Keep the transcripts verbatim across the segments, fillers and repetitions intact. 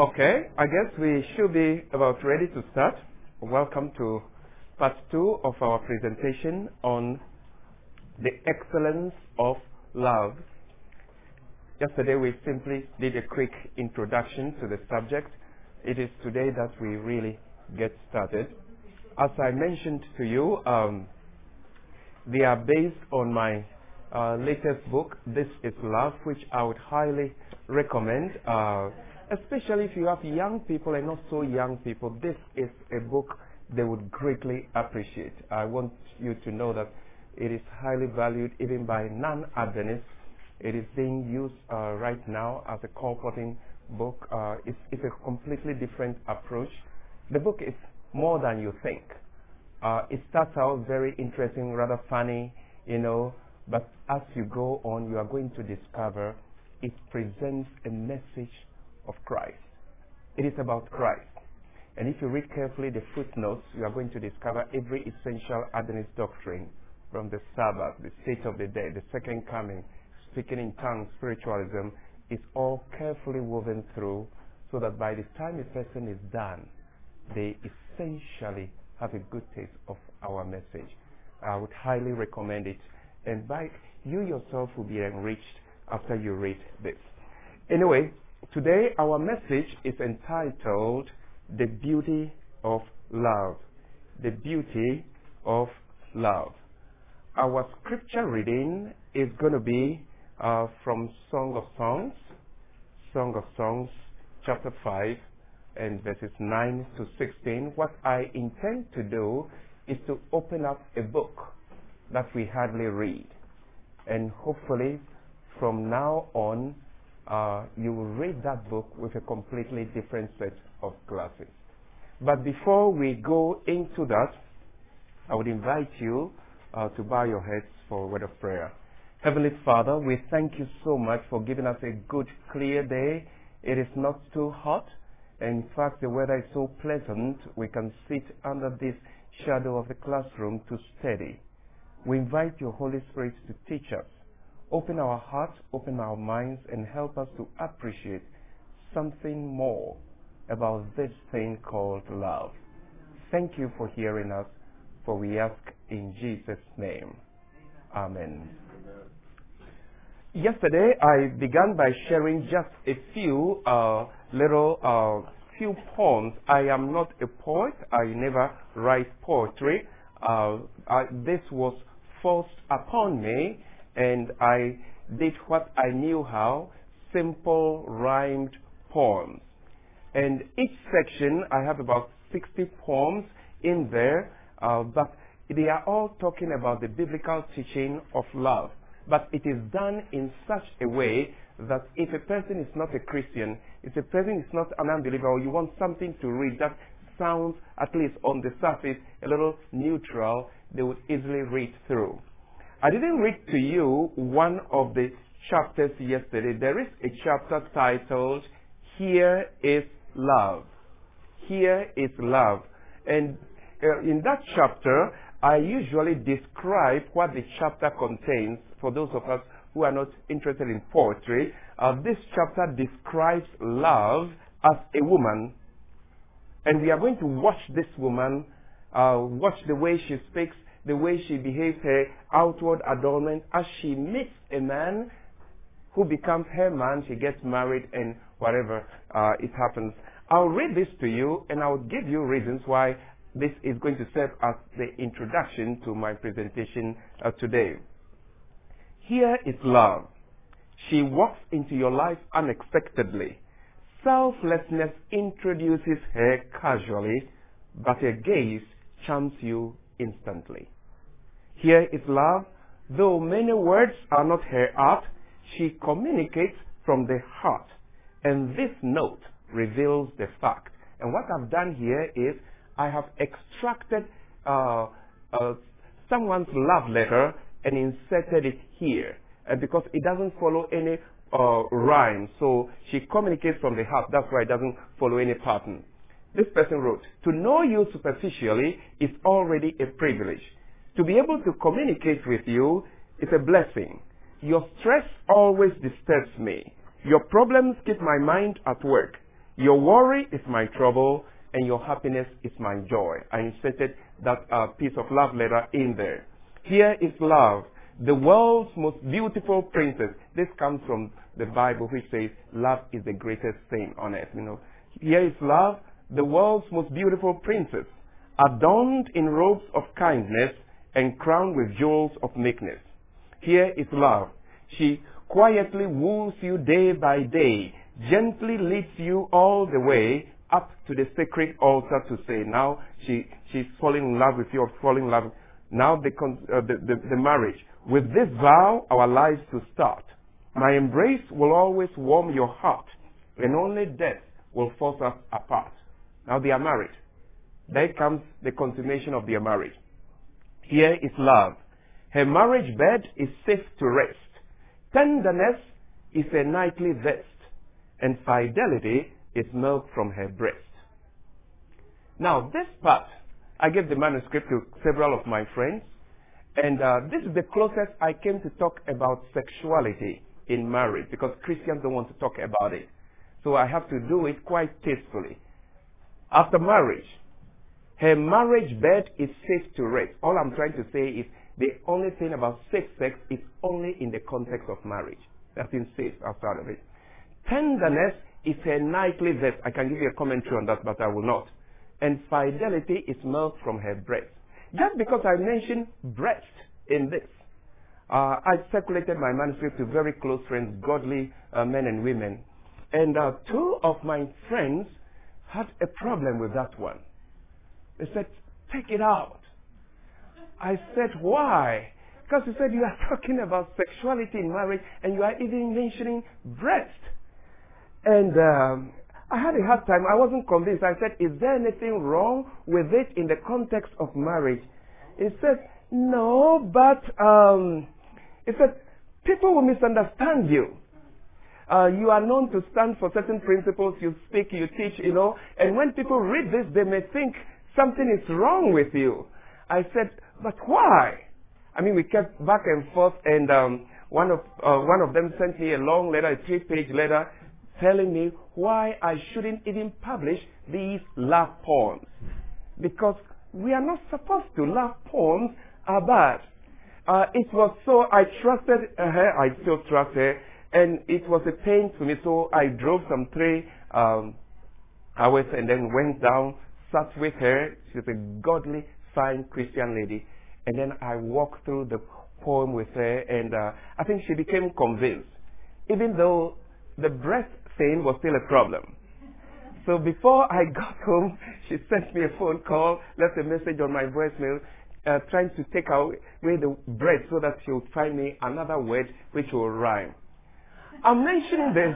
Okay, I guess we should be about ready to start. Welcome to part two of our presentation on the excellence of love. Yesterday we simply did a quick introduction to the subject. It is today that we really get started. As I mentioned to you, um, they are based on my uh, latest book, This is Love, which I would highly recommend. Uh, Especially if you have young people and not so young people, this is a book they would greatly appreciate. I want you to know that it is highly valued even by non-Adventists. It is being used uh, right now as a comforting book. Uh, it's, it's a completely different approach. The book is more than you think. Uh, it starts out very interesting, rather funny, you know, but as you go on, you are going to discover it presents a message of Christ. It is about Christ. And if you read carefully the footnotes, you are going to discover every essential Adventist doctrine, from the Sabbath, the state of the dead, the second coming, speaking in tongues, spiritualism, is all carefully woven through so that by the time a person is done, they essentially have a good taste of our message. I would highly recommend it. And by you yourself will be enriched after you read this. Anyway, today our message is entitled The Beauty of Love. The Beauty of Love. Our scripture reading is going to be uh, from Song of Songs, Song of Songs, chapter five, and verses nine to sixteen. What I intend to do is to open up a book that we hardly read. And hopefully, from now on, Uh, you will read that book with a completely different set of glasses. But before we go into that, I would invite you uh, to bow your heads for a word of prayer. Heavenly Father, we thank you so much for giving us a good, clear day. It is not too hot. In fact, the weather is so pleasant, we can sit under this shadow of the classroom to study. We invite your Holy Spirit to teach us. Open our hearts, open our minds, and help us to appreciate something more about this thing called love. Thank you for hearing us, for we ask in Jesus' name. Amen. Yesterday, I began by sharing just a few uh, little uh, few poems. I am not a poet. I never write poetry. Uh, I, this was forced upon me, and I did what I knew how, simple rhymed poems. And each section, I have about sixty poems in there, uh, but they are all talking about the biblical teaching of love. But it is done in such a way that if a person is not a Christian, if a person is not an unbeliever, or you want something to read that sounds, at least on the surface, a little neutral, they would easily read through. I didn't read to you one of the chapters yesterday. There is a chapter titled, Here is Love. Here is Love. And uh, in that chapter, I usually describe what the chapter contains. For those of us who are not interested in poetry, uh, this chapter describes love as a woman. And we are going to watch this woman, uh, watch the way she speaks, the way she behaves, her outward adornment, as she meets a man who becomes her man, she gets married, and whatever uh, it happens. I'll read this to you, and I'll give you reasons why this is going to serve as the introduction to my presentation uh, today. Here is love. She walks into your life unexpectedly. Selflessness introduces her casually, but her gaze charms you instantly. Here is love. Though many words are not her art, she communicates from the heart. And this note reveals the fact. And what I've done here is I have extracted uh, uh, someone's love letter and inserted it here. And because it doesn't follow any uh, rhyme, so she communicates from the heart. That's why it doesn't follow any pattern. This person wrote, to know you superficially is already a privilege. To be able to communicate with you is a blessing. Your stress always disturbs me. Your problems keep my mind at work. Your worry is my trouble, and your happiness is my joy. I inserted that uh, piece of love letter in there. Here is love, the world's most beautiful princess. This comes from the Bible, which says love is the greatest thing on earth. You know, here is love, the world's most beautiful princess, adorned in robes of kindness and crowned with jewels of meekness. Here is love. She quietly woos you day by day, gently leads you all the way up to the sacred altar to say, now she, she's falling in love with you, or falling in love. Now the, uh, the, the, the marriage. With this vow, our lives to start. My embrace will always warm your heart, and only death will force us apart. Now they are married. There comes the consummation of their marriage. Here is love. Her marriage bed is safe to rest. Tenderness is a nightly vest, and fidelity is milk from her breast. Now, this part, I gave the manuscript to several of my friends, and uh, this is the closest I came to talk about sexuality in marriage, because Christians don't want to talk about it. So I have to do it quite tastefully. After marriage, her marriage bed is safe to rest. All I'm trying to say is the only thing about safe sex is only in the context of marriage. Nothing safe outside of it. Tenderness is her nightly vest. I can give you a commentary on that, but I will not. And fidelity is milk from her breast. Just because I mentioned breast in this, uh, I circulated my manuscript to very close friends, godly uh, men and women. And uh, two of my friends had a problem with that one. They said, take it out. I said, why? Because he said, you are talking about sexuality in marriage, and you are even mentioning breast. And um, I had a hard time. I wasn't convinced. I said, is there anything wrong with it in the context of marriage? He said, no, but um, he said, people will misunderstand you. Uh, you are known to stand for certain principles. You speak, you teach, you know. And when people read this, they may think something is wrong with you. I said, but why? I mean, we kept back and forth, and um, one of uh, one of them sent me a long letter, a three-page letter, telling me why I shouldn't even publish these love poems. Because we are not supposed to. Love poems are bad. Uh, it was so, I trusted her, I still trust her, and it was a pain to me, so I drove some three um, hours and then went down, sat with her. She's a godly, fine Christian lady. And then I walked through the poem with her, and uh, I think she became convinced, even though the breast thing was still a problem. So before I got home, she sent me a phone call, left a message on my voicemail, uh, trying to take away the bread so that she would find me another word which will rhyme. I'm mentioning this.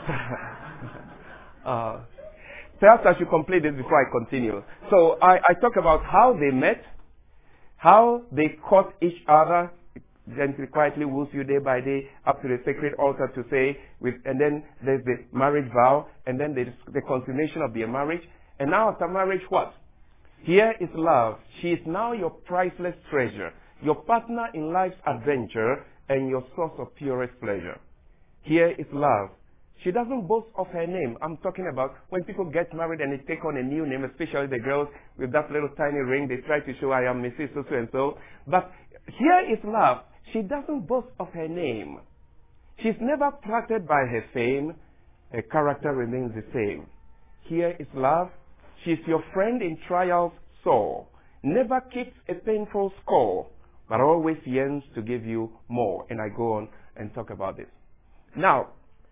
uh, perhaps I should complete this before I continue. So I, I talk about how they met, how they caught each other, gently, quietly woos you day by day up to the sacred altar to say, with, and then there's the marriage vow, and then there's the consummation of their marriage. And now after marriage, what? Here is love. She is now your priceless treasure, your partner in life's adventure, and your source of purest pleasure. Here is love. She doesn't boast of her name. I'm talking about when people get married and they take on a new name, especially the girls with that little tiny ring. They try to show I am Missus So-so and so. But here is love. She doesn't boast of her name. She's never flattered by her fame. Her character remains the same. Here is love. She's your friend in trials sore. Never keeps a painful score, but always yearns to give you more. And I go on and talk about this. Now,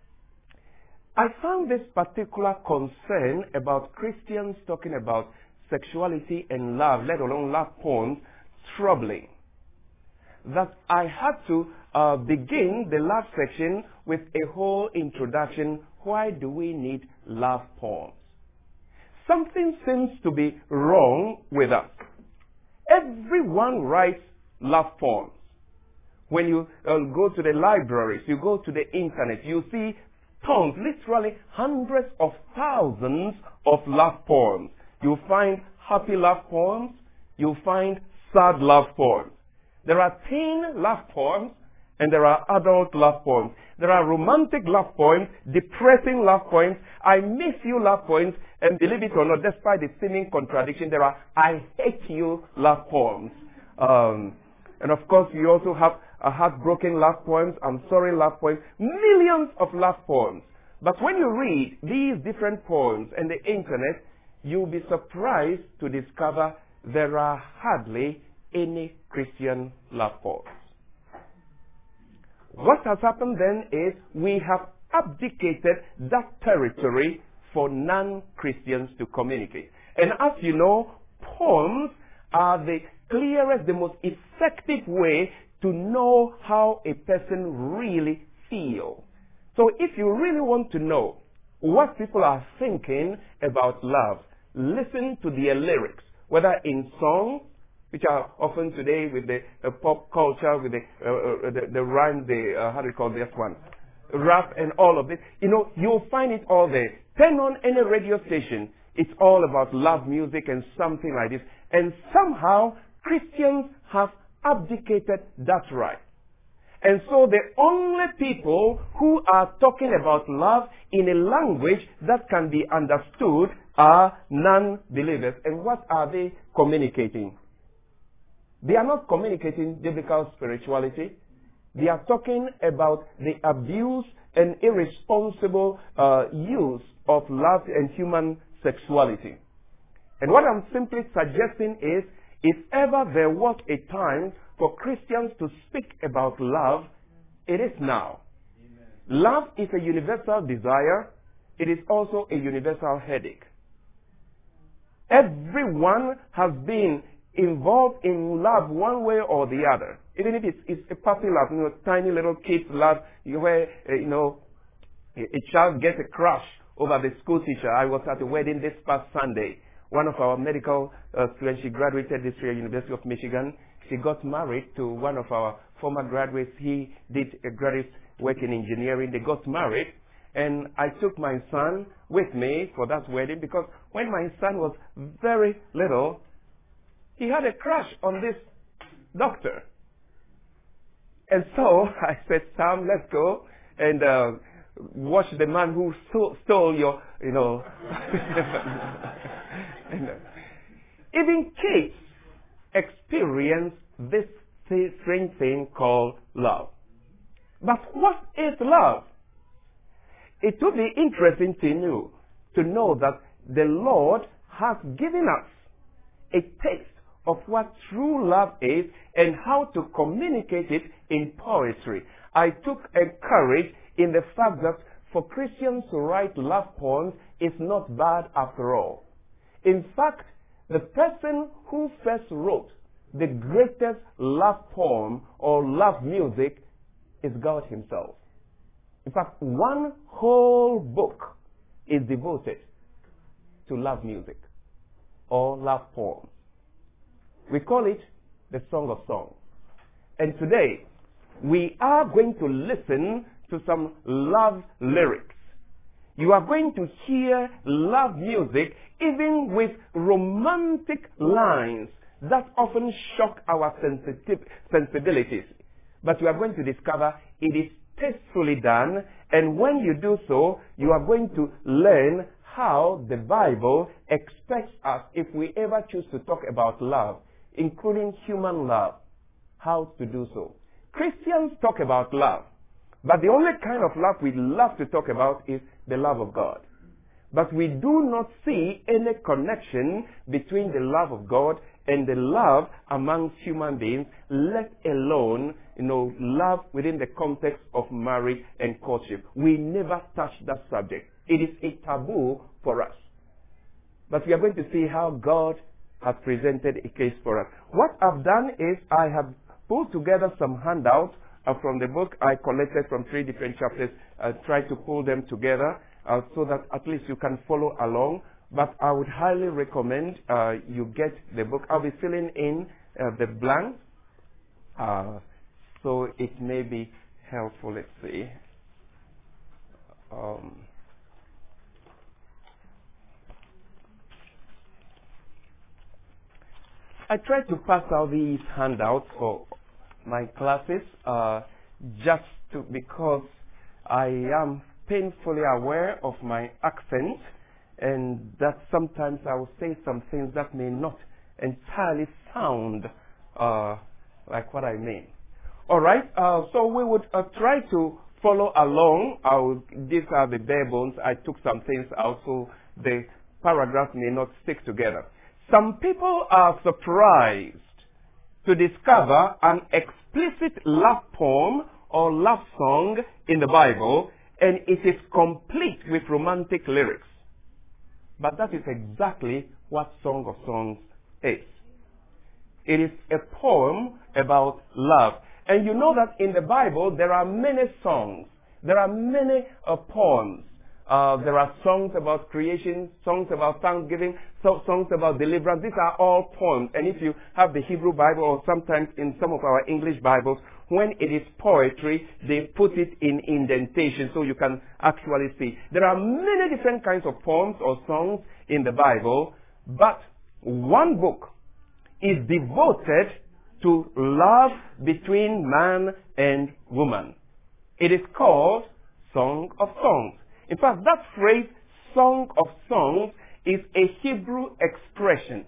I found this particular concern about Christians talking about sexuality and love, let alone love poems, troubling. That I had to uh, begin the love section with a whole introduction. Why do we need love poems? Something seems to be wrong with us. Everyone writes love poems. When you uh, go to the libraries, you go to the internet, you see tons, literally hundreds of thousands of love poems. You'll find happy love poems. You'll find sad love poems. There are teen love poems, and there are adult love poems. There are romantic love poems, depressing love poems, I miss you love poems, and believe it or not, despite the seeming contradiction, there are I hate you love poems. Um, and of course, you also have a heartbroken love poems, I'm sorry love poems, millions of love poems. But when you read these different poems on the internet, you'll be surprised to discover there are hardly any Christian love poems. What has happened then is we have abdicated that territory for non-Christians to communicate. And as you know, poems are the clearest, the most effective way to know how a person really feels. So if you really want to know what people are thinking about love, listen to their lyrics, whether in songs, which are often today with the uh, pop culture, with the, uh, uh, the, the rhyme, the, uh, how do you call this one? Rap and all of this. You know, you'll find it all there. Turn on any radio station. It's all about love music and something like this. And somehow, Christians have abdicated that right. And so the only people who are talking about love in a language that can be understood are non-believers. And what are they communicating? They are not communicating biblical spirituality. They are talking about the abuse and irresponsible uh, use of love and human sexuality. And what I'm simply suggesting is, if ever there was a time for Christians to speak about love, it is now. Amen. Love is a universal desire. It is also a universal headache. Everyone has been involved in love one way or the other. Even if it's, it's a puppy love, you know, tiny little kids love, where, uh, you know, a, a child gets a crush over the school teacher. I was at a wedding this past Sunday. One of our medical uh, students, she graduated this year, University of Michigan. She got married to one of our former graduates. He did a graduate work in engineering. They got married. And I took my son with me for that wedding because when my son was very little, he had a crush on this doctor. And so I said, Sam, let's go and uh, watch the man who stole, stole your, you know. and, uh, even kids experience this strange thing called love. But what is love? It would be interesting to you to know that the Lord has given us a taste of what true love is and how to communicate it in poetry. I took courage in the fact that for Christians to write love poems is not bad after all. In fact, the person who first wrote the greatest love poem or love music is God himself. In fact, one whole book is devoted to love music or love poems. We call it the Song of Songs. And today, we are going to listen to some love lyrics. You are going to hear love music even with romantic lines that often shock our sensitive sensibilities. But you are going to discover it is tastefully done, and when you do so, you are going to learn how the Bible expects us, if we ever choose to talk about love, including human love, how to do so. Christians talk about love, but the only kind of love we love to talk about is the love of God. But we do not see any connection between the love of God and the love amongst human beings, let alone, you know, love within the context of marriage and courtship. We never touch that subject. It is a taboo for us. But we are going to see how God has presented a case for us. What I've done is I have pulled together some handouts uh, from the book I collected from three different chapters. I tried to pull them together uh, so that at least you can follow along. But I would highly recommend uh, you get the book. I'll be filling in uh, the blanks, uh, so it may be helpful. Let's see. Um, I try to pass out these handouts for my classes uh, just to, because I am painfully aware of my accent, and that sometimes I will say some things that may not entirely sound uh, like what I mean. All right, uh, so we would uh, try to follow along. I'll, these are the bare bones. I took some things out so the paragraphs may not stick together. Some people are surprised to discover an explicit love poem or love song in the Bible, and it is complete with romantic lyrics. But that is exactly what Song of Songs is. It is a poem about love. And you know that in the Bible there are many songs. There are many uh, poems. Uh, there are songs about creation, songs about thanksgiving, so songs about deliverance. These are all poems. And if you have the Hebrew Bible, or sometimes in some of our English Bibles, when it is poetry, they put it in indentation so you can actually see. There are many different kinds of poems or songs in the Bible, but one book is devoted to love between man and woman. It is called Song of Songs. In fact, that phrase, Song of Songs, is a Hebrew expression.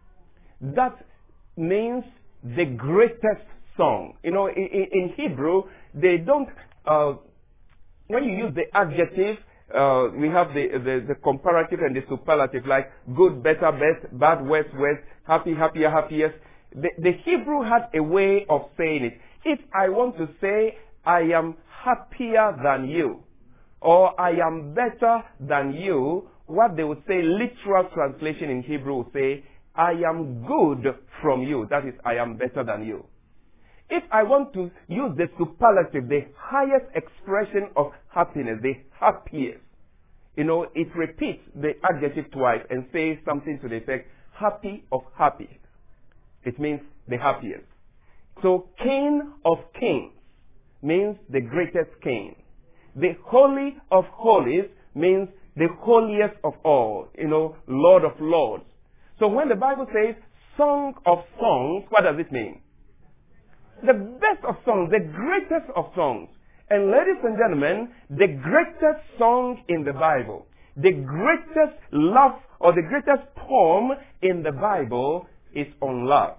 That means the greatest song. You know, in, in Hebrew, they don't, uh, when you use the adjective, uh, we have the, the, the comparative and the superlative, like good, better, best, bad, worse, worse, happy, happier, happiest. The, the Hebrew had a way of saying it. If I want to say, I am happier than you, or I am better than you, what they would say, literal translation in Hebrew would say, I am good from you. That is, I am better than you. If I want to use the superlative, the highest expression of happiness, the happiest, you know, it repeats the adjective twice and says something to the effect, happy of happy. It means the happiest. So, King of Kings means the greatest king. The Holy of Holies means the holiest of all, you know, Lord of Lords. So when the Bible says Song of Songs, what does it mean? The best of songs, the greatest of songs. And ladies and gentlemen, the greatest song in the Bible, the greatest love or the greatest poem in the Bible is on love.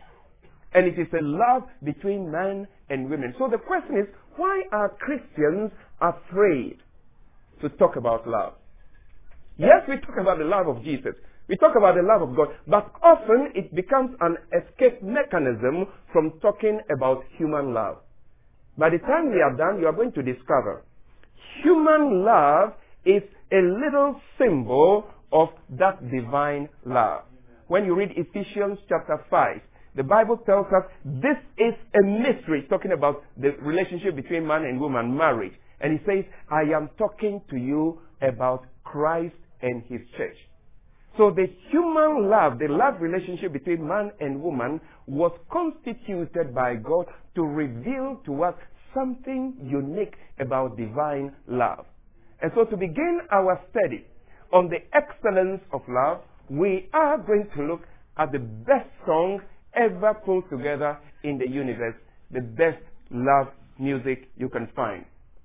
And it is a love between man and women. So the question is, why are Christians afraid to talk about love? Yes, we talk about the love of Jesus. We talk about the love of God. But often it becomes an escape mechanism from talking about human love. By the time we are done, you are going to discover human love is a little symbol of that divine love. When you read Ephesians chapter five, the Bible tells us this is a mystery, talking about the relationship between man and woman, marriage. And he says, I am talking to you about Christ and his church. So the human love, the love relationship between man and woman was constituted by God to reveal to us something unique about divine love. And so to begin our study on the excellence of love, we are going to look at the best song ever pulled together in the universe, the best love music you can find.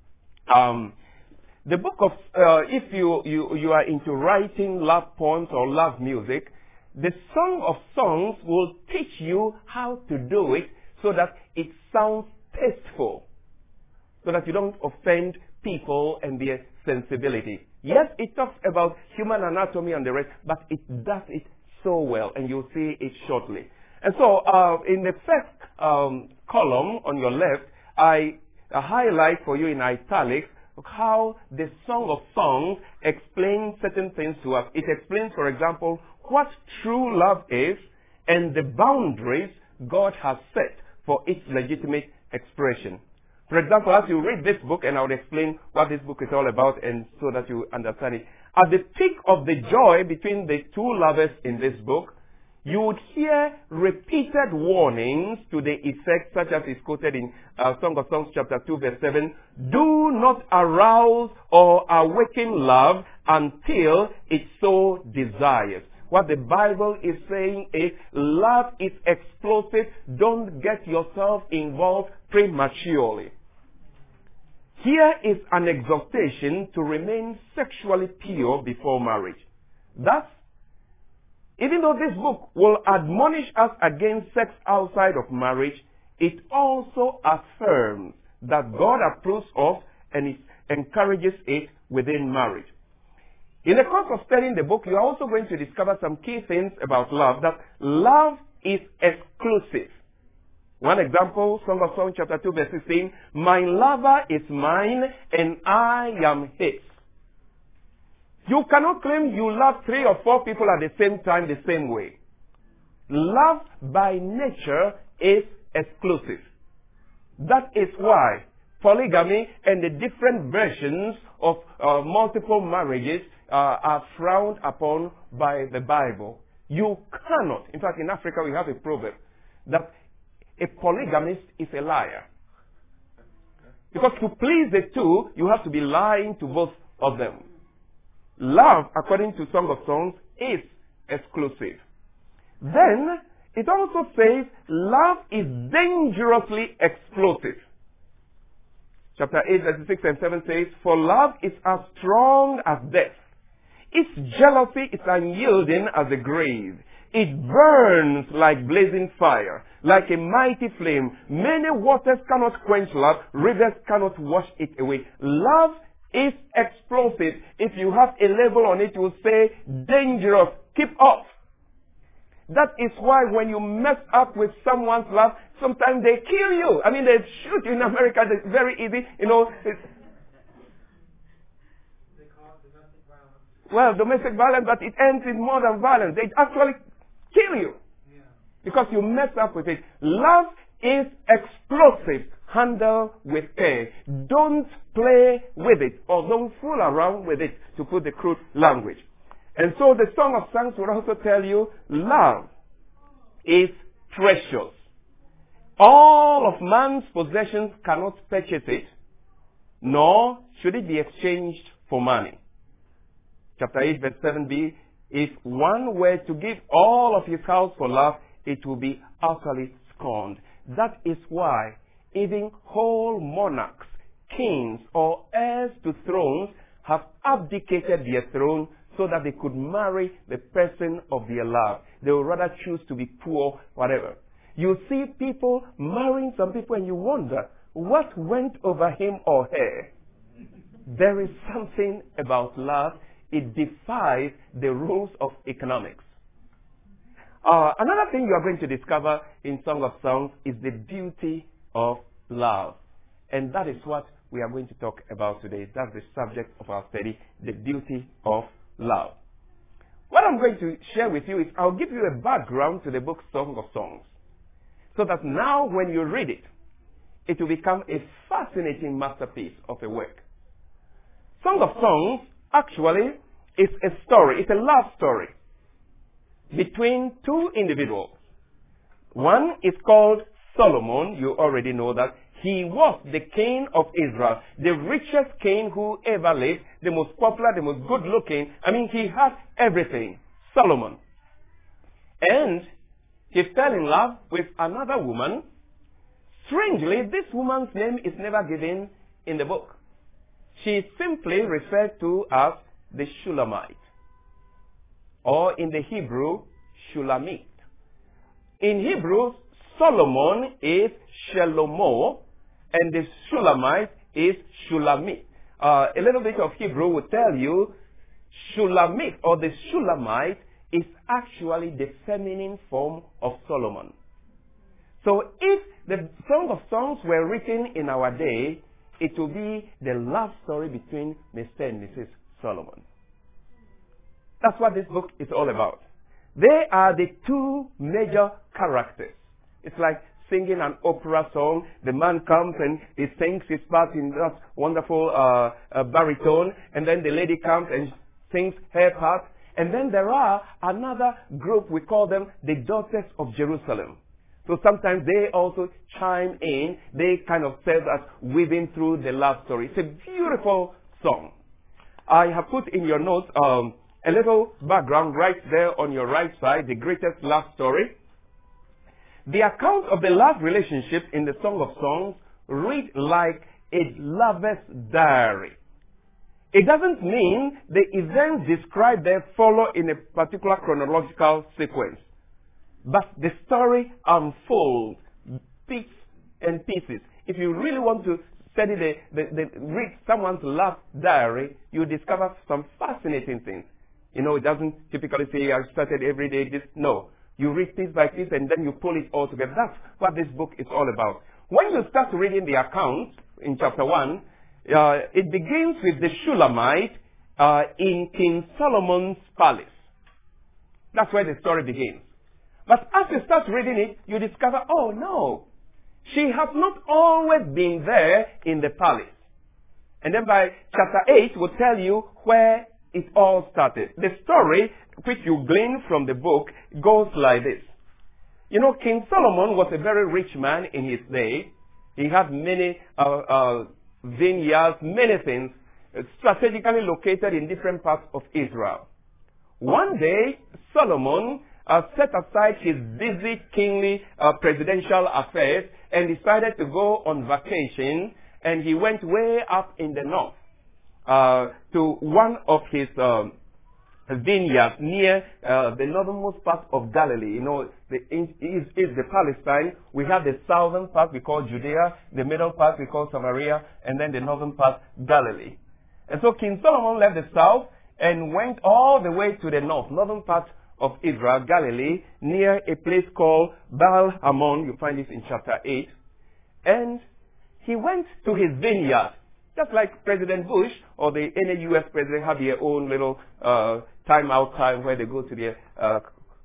Um, the book of, uh, if you, you, you are into writing love poems or love music, the Song of Songs will teach you how to do it so that it sounds tasteful, so that you don't offend people and their sensibility. Yes, it talks about human anatomy and the rest, but it does it so well, and you'll see it shortly. And so, uh, in the first um, column on your left, I uh, highlight for you in italics how the Song of Songs explains certain things to us. It explains, for example, what true love is and the boundaries God has set for its legitimate expression. For example, as you read this book, and I will explain what this book is all about, and so that you understand it. At the peak of the joy between the two lovers in this book, you would hear repeated warnings to the effect, such as is quoted in uh, Song of Songs chapter two verse seven, do not arouse or awaken love until it so desires. What the Bible is saying is love is explosive. Don't get yourself involved prematurely. Here is an exhortation to remain sexually pure before marriage. Thus, even though this book will admonish us against sex outside of marriage, it also affirms that God approves of and it encourages it within marriage. In the course of studying the book, you are also going to discover some key things about love, that love is exclusive. One example, Song of Songs chapter two verse sixteen, my lover is mine and I am his. You cannot claim you love three or four people at the same time the same way. Love by nature is exclusive. That is why polygamy and the different versions of uh, multiple marriages uh, are frowned upon by the Bible. You cannot, in fact in Africa we have a proverb that a polygamist is a liar. Because to please the two, you have to be lying to both of them. Love, according to Song of Songs, is exclusive. Then, it also says love is dangerously explosive. Chapter eight, verses six and seven says, for love is as strong as death. Its jealousy is unyielding as the grave. It burns like blazing fire, like a mighty flame. Many waters cannot quench love. Rivers cannot wash it away. Love is explosive. If you have a label on it, you will say, dangerous. Keep off. That is why when you mess up with someone's love, sometimes they kill you. I mean, they shoot you in America. It's very easy. You know, it's, they call it domestic violence. Well, domestic violence, but it ends in more than violence. They actually kill you. Yeah. Because you mess up with it. Love is explosive. Handle with care. Don't play with it or don't fool around with it, to put the crude language. And so the Song of Songs will also tell you love is precious. All of man's possessions cannot purchase it, nor should it be exchanged for money. Chapter eight verse seven b, if one were to give all of his house for love, it will be utterly scorned. That is why even whole monarchs, kings, or heirs to thrones have abdicated their throne so that they could marry the person of their love. They would rather choose to be poor, whatever. You see people marrying some people and you wonder what went over him or her. There is something about love. It defies the rules of economics. Uh, another thing you are going to discover in Song of Songs is the beauty of love. And that is what we are going to talk about today. That's the subject of our study, the beauty of love. What I'm going to share with you is I'll give you a background to the book Song of Songs, so that now when you read it, it will become a fascinating masterpiece of a work. Song of Songs actually is a story, it's a love story between two individuals. One is called Solomon. You already know that. He was the king of Israel, the richest king who ever lived, the most popular, the most good looking. I mean, he had everything. Solomon. And he fell in love with another woman. Strangely, this woman's name is never given in the book. She is simply referred to as the Shulamite, or in the Hebrew, Shulamit. In Hebrew, Solomon is Shelomo, and the Shulamite is Shulamit. Uh, a little bit of Hebrew will tell you Shulamit, or the Shulamite, is actually the feminine form of Solomon. So if the Song of Songs were written in our day, it will be the love story between Mister and Missus Solomon. That's what this book is all about. They are the two major characters. It's like singing an opera song. The man comes and he sings his part in that wonderful uh, uh, baritone, and then the lady comes and sings her part. And then there are another group, we call them the Daughters of Jerusalem. So sometimes they also chime in. They kind of serve as weaving through the love story. It's a beautiful song. I have put in your notes um, a little background right there on your right side, the greatest love story. The account of the love relationship in the Song of Songs read like a lover's diary. It doesn't mean the events described there follow in a particular chronological sequence. But the story unfolds, bits and pieces. If you really want to study the, the, the read someone's love diary, you discover some fascinating things. You know, it doesn't typically say, I started every day this. No. You read piece by piece and then you pull it all together. That's what this book is all about. When you start reading the account in chapter one, uh, it begins with the Shulamite uh, in King Solomon's palace. That's where the story begins. But as you start reading it, you discover, oh no, she has not always been there in the palace. And then by chapter eight will tell you where it all started. The story, which you glean from the book, goes like this. You know, King Solomon was a very rich man in his day. He had many uh, uh, vineyards, many things, uh, strategically located in different parts of Israel. One day, Solomon uh, set aside his busy kingly uh, presidential affairs and decided to go on vacation, and he went way up in the north uh, to one of his um, vineyards near uh, the northernmost part of Galilee. You know, the is, is the Palestine. We have the southern part we call Judea, the middle part we call Samaria, and then the northern part Galilee. And so King Solomon left the south and went all the way to the north, northern part of Israel, Galilee, near a place called Baal Hamon. You find this in chapter eight. And he went to his vineyard, just like President Bush or the any U S president have their own little uh, time out time where they go to their uh,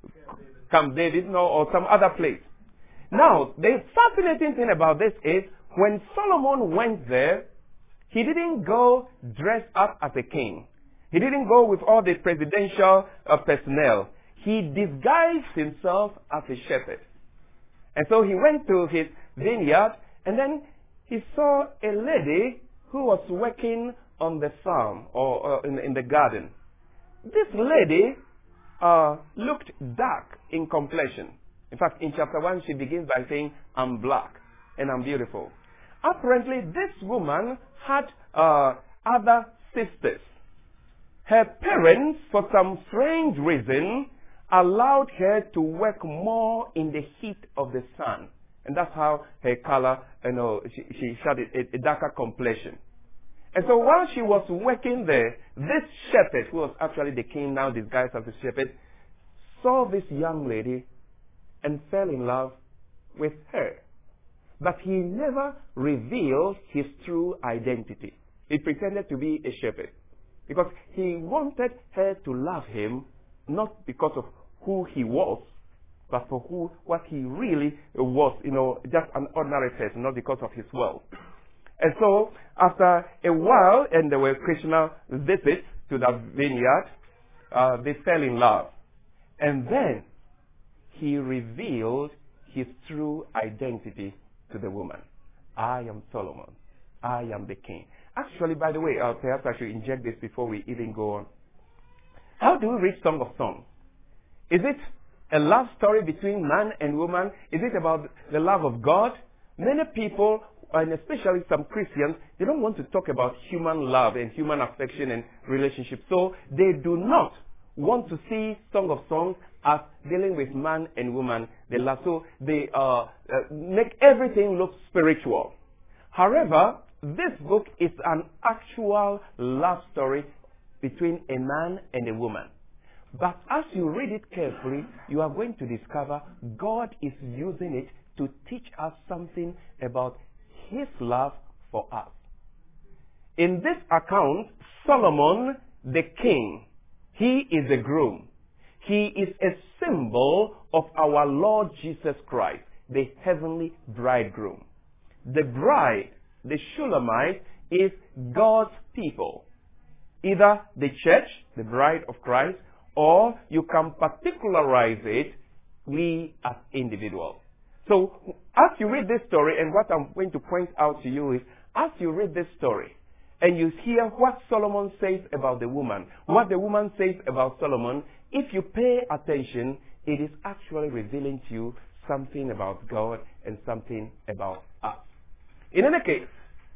Camp David, no, or some other place. Now, the fascinating thing about this is when Solomon went there, he didn't go dressed up as a king. He didn't go with all the presidential uh, personnel. He disguised himself as a shepherd. And so he went to his vineyard, and then he saw a lady who was working on the farm or uh, in, in the garden. This lady uh, looked dark in complexion. In fact, in chapter one, she begins by saying, I'm black and I'm beautiful. Apparently, this woman had uh, other sisters. Her parents, for some strange reason, allowed her to work more in the heat of the sun. And that's how her color, you know, she, she had a, a darker complexion. And so while she was working there, this shepherd, who was actually the king now disguised as a shepherd, saw this young lady and fell in love with her. But he never revealed his true identity. He pretended to be a shepherd because he wanted her to love him, not because of who he was, but for who, what he really was, you know, just an ordinary person, not because of his wealth. And so, after a while, and there were occasional visits to that vineyard, uh, they fell in love. And then, he revealed his true identity to the woman. I am Solomon. I am the king. Actually, by the way, uh, perhaps I should inject this before we even go on. How do we read Song of Songs? Is it a love story between man and woman? Is it about the love of God? Many people, and especially some Christians, they don't want to talk about human love and human affection and relationship. So they do not want to see Song of Songs as dealing with man and woman. They love. So they uh, uh, make everything look spiritual. However, this book is an actual love story between a man and a woman. But as you read it carefully, you are going to discover God is using it to teach us something about His love for us. In this account, Solomon, the king, he is a groom. He is a symbol of our Lord Jesus Christ, the heavenly bridegroom. The bride, the Shulamite, is God's people. Either the church, the bride of Christ, or you can particularize it, we as individuals. So, as you read this story, and what I'm going to point out to you is, as you read this story, and you hear what Solomon says about the woman, what the woman says about Solomon, if you pay attention, it is actually revealing to you something about God and something about us. In any case,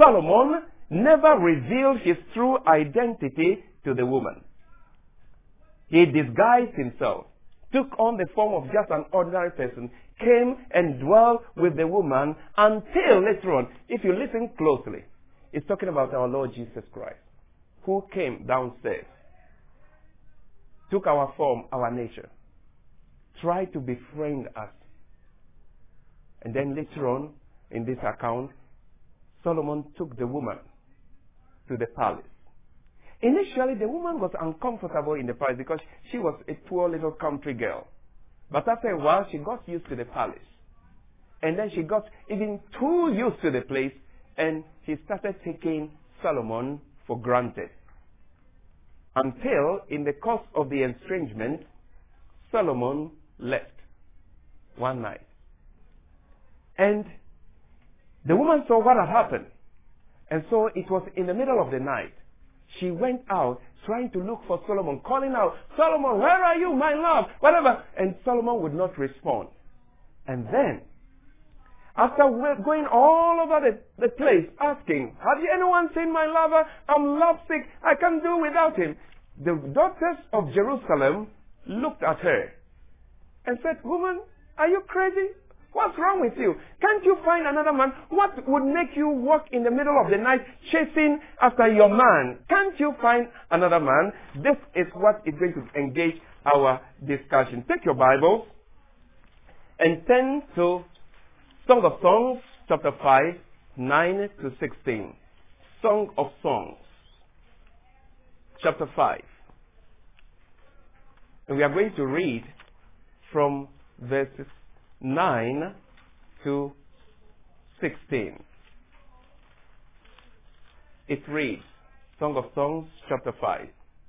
Solomon never revealed his true identity to the woman. He disguised himself, took on the form of just an ordinary person, came and dwelt with the woman until later on, if you listen closely, it's talking about our Lord Jesus Christ, who came downstairs, took our form, our nature, tried to befriend us. And then later on, in this account, Solomon took the woman to the palace. Initially, the woman was uncomfortable in the palace because she was a poor little country girl. But after a while, she got used to the palace. And then she got even too used to the place, and she started taking Solomon for granted. Until, in the course of the estrangement, Solomon left one night. And the woman saw what had happened. And so it was in the middle of the night. She went out trying to look for Solomon, calling out, Solomon, where are you, my love? Whatever. And Solomon would not respond. And then, after going all over the, the place, asking, have you anyone seen my lover? I'm lovesick. I can't do without him. The daughters of Jerusalem looked at her and said, woman, are you crazy? What's wrong with you? Can't you find another man? What would make you walk in the middle of the night chasing after your man? Can't you find another man? This is what is going to engage our discussion. Take your Bible and turn to Song of Songs, chapter five, nine to sixteen. Song of Songs, chapter five. And we are going to read from verses nine to sixteen. It reads, Song of Songs, chapter five.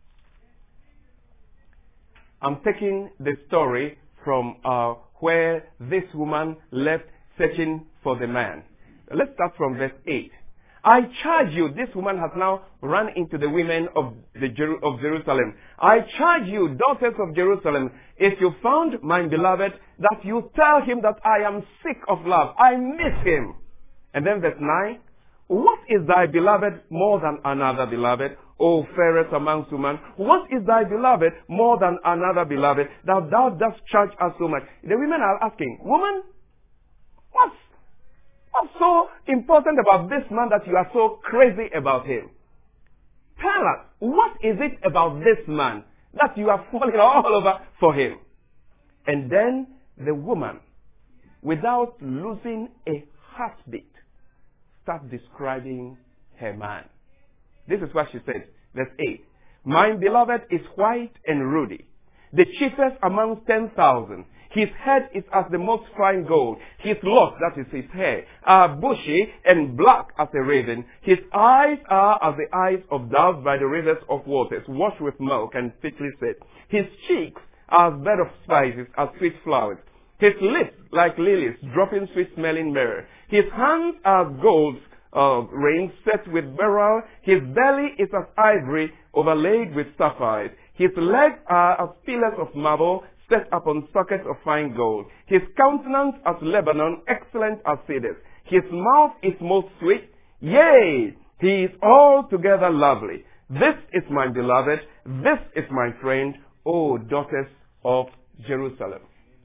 I'm taking the story from uh, where this woman left searching for the man. Let's start from verse eight. I charge you, this woman has now run into the women of, the Jer- of Jerusalem. I charge you, daughters of Jerusalem, if you found my beloved, that you tell him that I am sick of love. I miss him. And then verse nine. What is thy beloved more than another beloved? O fairest amongst women, what is thy beloved more than another beloved, that thou dost charge us so much? The women are asking, woman, what's What's so important about this man that you are so crazy about him? Tell us, what is it about this man that you are falling all over for him? And then the woman, without losing a heartbeat, starts describing her man. This is what she says, verse eight. My beloved is white and ruddy, the chiefest among ten thousand. His head is as the most fine gold. His locks, that is his hair, are bushy and black as a raven. His eyes are as the eyes of doves by the rivers of waters, washed with milk and thickly set. His cheeks are as bed of spices, as sweet flowers. His lips like lilies, dropping sweet-smelling myrrh. His hands are gold uh, rings set with beryl. His belly is as ivory, overlaid with sapphires. His legs are as pillars of marble, set upon sockets of fine gold. His countenance as Lebanon, excellent as cedars. His mouth is most sweet. Yea, he is altogether lovely. This is my beloved. This is my friend, O daughters of Jerusalem.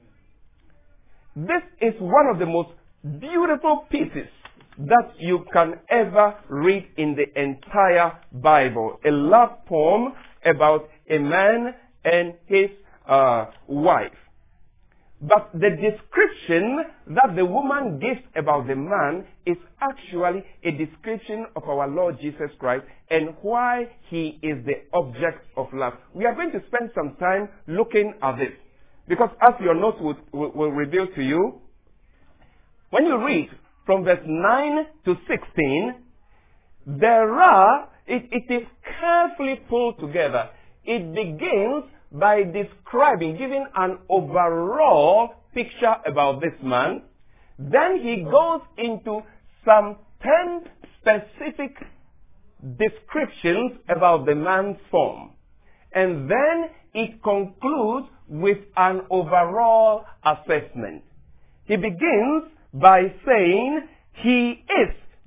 This is one of the most beautiful pieces that you can ever read in the entire Bible. A love poem about a man and his Uh, wife. But the description that the woman gives about the man is actually a description of our Lord Jesus Christ and why he is the object of love. We are going to spend some time looking at this, because as your notes will, will, will reveal to you, when you read from verse nine to sixteen, there are, it, it is carefully pulled together. It begins by describing, giving an overall picture about this man. Then he goes into some ten specific descriptions about the man's form. And then it concludes with an overall assessment. He begins by saying he is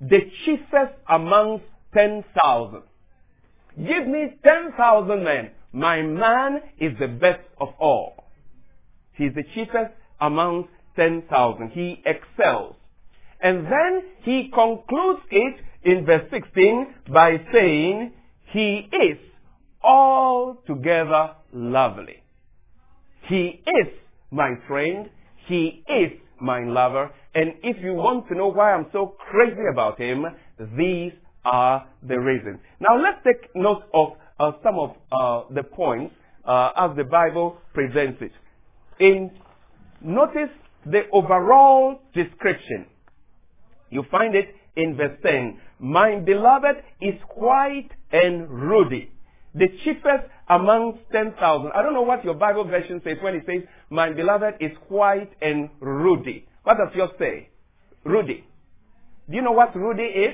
the chiefest amongst ten thousand. Give me ten thousand men. My man is the best of all. He is the chiefest amongst ten thousand. He excels. And then he concludes it in verse sixteen by saying, he is altogether lovely. He is my friend. He is my lover. And if you want to know why I'm so crazy about him, these are the reasons. Now let's take note of uh, some of uh, the points uh, as the Bible presents it. In notice the overall description. You find it in verse ten. My beloved is white and ruddy, the chiefest amongst ten thousand. I don't know what your Bible version says when it says, my beloved is white and ruddy. What does yours say? Ruddy. Do you know what ruddy is?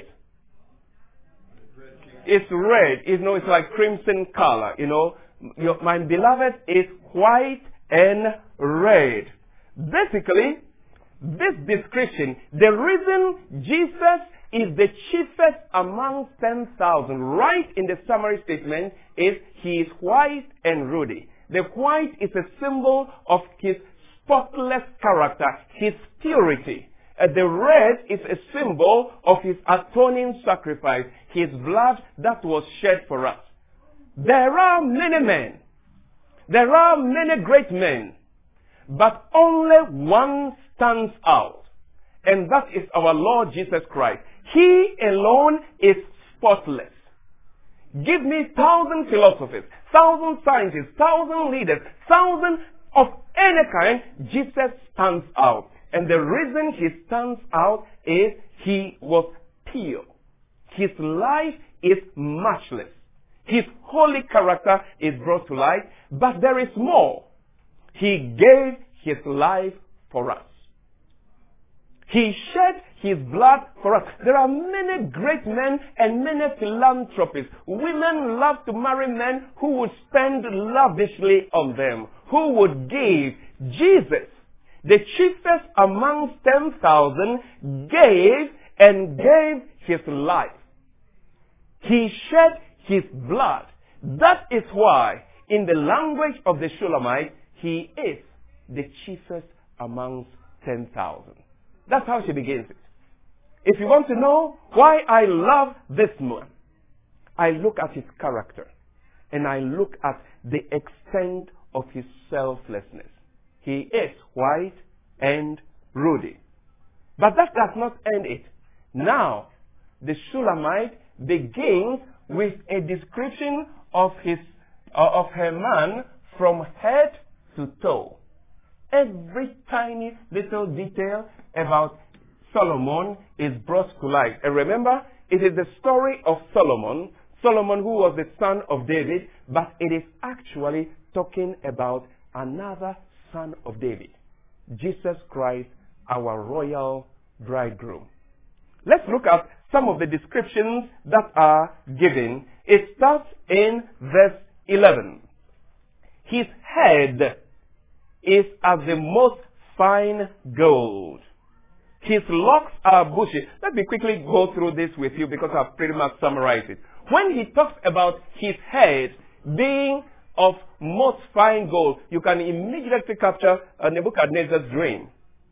It's red. You know, it's like crimson color. You know, your, my beloved is white and red. Basically, this description, the reason Jesus is the chiefest amongst ten thousand, right in the summary statement, is he is white and ruddy. The white is a symbol of his spotless character, his purity. Uh, the red is a symbol of his atoning sacrifice, his blood that was shed for us. There are many men. There are many great men. But only one stands out. And that is our Lord Jesus Christ. He alone is spotless. Give me thousand philosophers, thousand scientists, thousand leaders, thousand of any kind, Jesus stands out. And the reason he stands out is he was pure. His life is matchless. His holy character is brought to light. But there is more. He gave his life for us. He shed his blood for us. There are many great men and many philanthropists. Women love to marry men who would spend lavishly on them, who would give. Jesus, the chiefest amongst ten thousand, gave and gave his life. He shed his blood. That is why, in the language of the Shulamite, he is the chiefest amongst ten thousand. That's how she begins it. If you want to know why I love this man, I look at his character and I look at the extent of his selflessness. He is white and ruddy. But that does not end it. Now, the Shulamite begins with a description of his uh, of her man from head to toe. Every tiny little detail about Solomon is brought to light. And remember, it is the story of Solomon, Solomon who was the son of David, but it is actually talking about another son of David, Jesus Christ, our royal bridegroom. Let's look at some of the descriptions that are given. It starts in verse eleven. His head is as the most fine gold. His locks are bushy. Let me quickly go through this with you because I've pretty much summarized it. When he talks about his head being of most fine gold, you can immediately capture uh, Nebuchadnezzar's dream.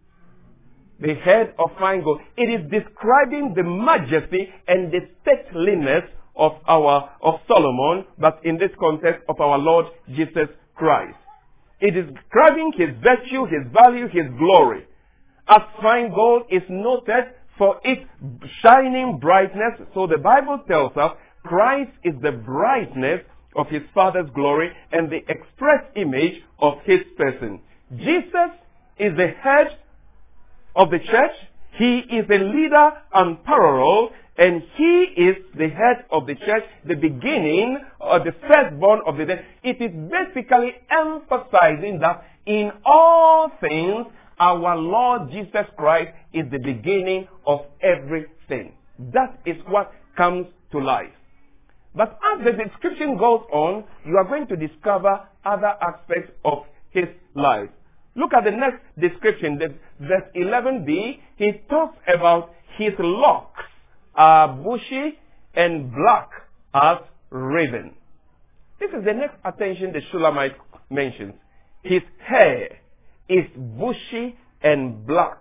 The head of fine gold. It is describing the majesty and the stateliness of our of Solomon, but in this context of our Lord Jesus Christ. It is describing his virtue, his value, his glory. As fine gold is noted for its shining brightness, so the Bible tells us Christ is the brightness of his Father's glory and the express image of his person. Jesus is the head of the church. He is a leader unparalleled, and he is the head of the church, the beginning or the firstborn of the dead. It is basically emphasizing that in all things, our Lord Jesus Christ is the beginning of everything. That is what comes to life. But as the description goes on, you are going to discover other aspects of his life. Look at the next description, the verse eleven b. He talks about his locks are bushy and black as raven. This is the next attention the Shulamite mentions. His hair is bushy and black.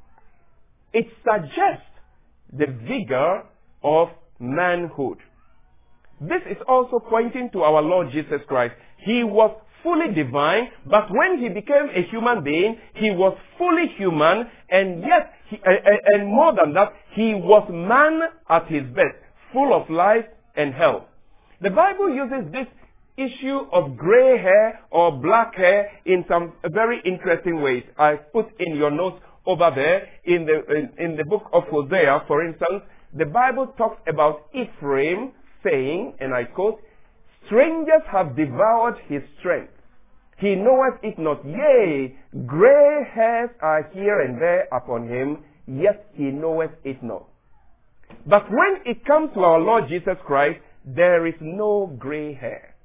It suggests the vigor of manhood. This is also pointing to our Lord Jesus Christ. He was fully divine, but when he became a human being, he was fully human, and yet, he, uh, uh, and more than that, he was man at his best, full of life and health. The Bible uses this issue of gray hair or black hair in some very interesting ways. I put in your notes over there in the in, in the book of Hosea, for instance, the Bible talks about Ephraim saying, and I quote, "Strangers have devoured his strength. He knoweth it not. Yea, gray hairs are here and there upon him, yet he knoweth it not." But when it comes to our Lord Jesus Christ, there is no gray hair.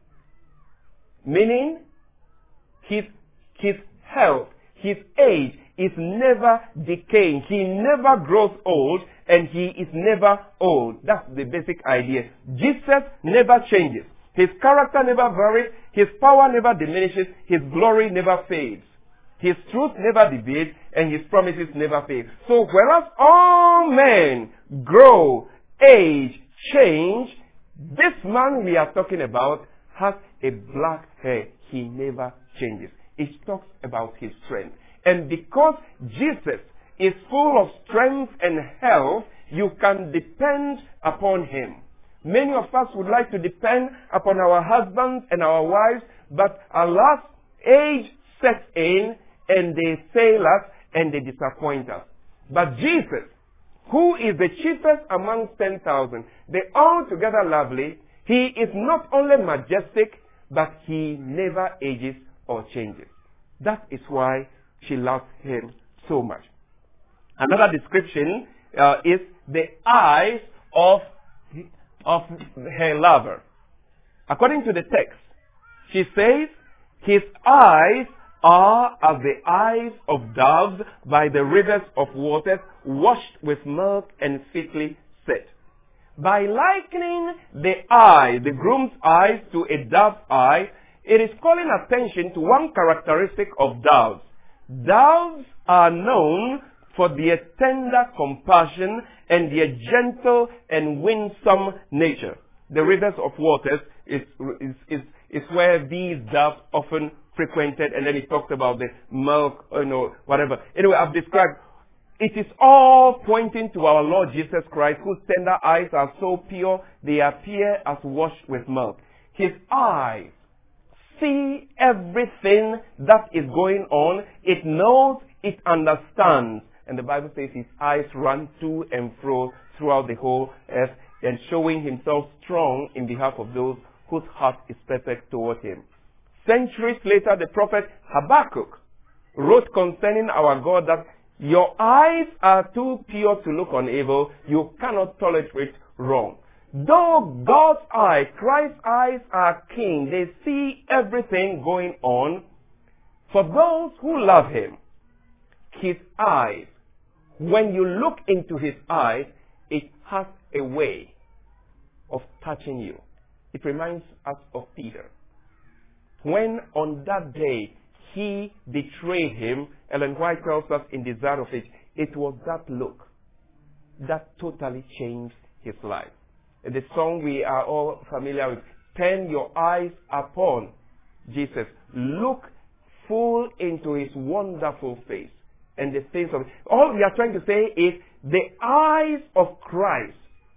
Meaning, his, his health, his age is never decaying. He never grows old, and he is never old. That's the basic idea. Jesus never changes. His character never varies. His power never diminishes. His glory never fades. His truth never deviates, and his promises never fail. So whereas all men grow, age, change, this man we are talking about has a black hair. He never changes. It talks about his strength. And because Jesus is full of strength and health, you can depend upon him. Many of us would like to depend upon our husbands and our wives, but alas, age sets in and they fail us and they disappoint us. But Jesus, who is the chiefest amongst ten thousand, the altogether lovely, he is not only majestic, but he never ages or changes. That is why she loves him so much. Another description uh, is the eyes of, of her lover. According to the text, she says, his eyes are as the eyes of doves by the rivers of waters, washed with milk and fitly set. By likening the eye, the groom's eyes, to a dove's eye, it is calling attention to one characteristic of doves. Doves are known for their tender compassion and their gentle and winsome nature. The rivers of waters is, is, is, is where these doves often frequented, and then he talks about the milk, you know, whatever. Anyway, I've described. It is all pointing to our Lord Jesus Christ, whose tender eyes are so pure, they appear as washed with milk. His eyes see everything that is going on. It knows, it understands. And the Bible says his eyes run to and fro throughout the whole earth, and showing himself strong in behalf of those whose heart is perfect toward him. Centuries later, the prophet Habakkuk wrote concerning our God that your eyes are too pure to look on evil. You cannot tolerate wrong. Though God's eye, Christ's eyes are keen, they see everything going on. For those who love him, his eyes, when you look into his eyes, it has a way of touching you. It reminds us of Peter. When on that day he betrayed him, Ellen White tells us in Desire of Age, it was that look that totally changed his life. The song we are all familiar with, turn your eyes upon Jesus. Look full into his wonderful face and the things of it. All we are trying to say is the eyes of Christ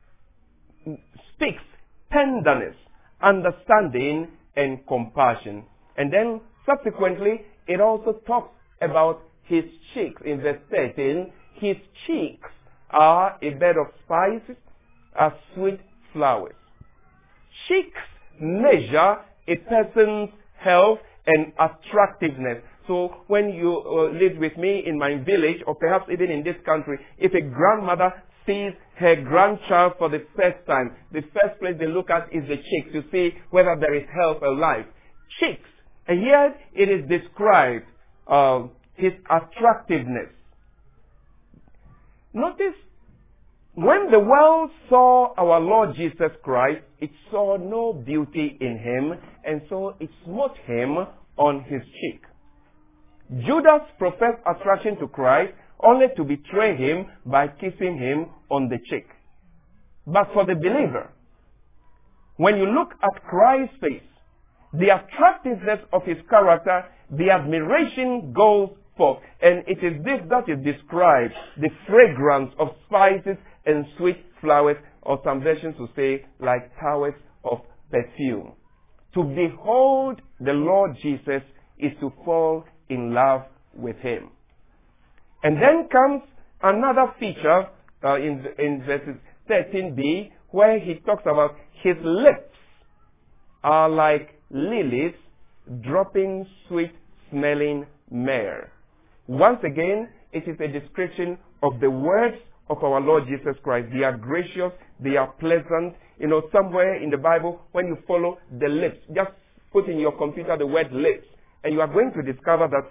speaks tenderness, understanding, and compassion. And then subsequently, it also talks about his cheeks. In verse thirteen, his cheeks are a bed of spices, as sweet flowers. Cheeks measure a person's health and attractiveness. So when you uh, lived with me in my village, or perhaps even in this country, if a grandmother sees her grandchild for the first time, the first place they look at is the cheeks to see whether there is health or life. Cheeks. And here it is described, uh, his attractiveness. Notice when the world saw our Lord Jesus Christ, it saw no beauty in him, and so it smote him on his cheek. Judas professed attraction to Christ only to betray him by kissing him on the cheek. But for the believer, when you look at Christ's face, the attractiveness of his character, the admiration goes forth. And it is this that is described, the fragrance of spices and sweet flowers, or some versions will say like towers of perfume. To behold the Lord Jesus is to fall in love with him. And then comes another feature uh, in, in verses thirteen b, where he talks about his lips are like lilies dropping sweet smelling myrrh. Once again, it is a description of the words of our Lord Jesus Christ. They are gracious, they are pleasant. You know, somewhere in the Bible, when you follow the lips, just put in your computer the word lips, and you are going to discover that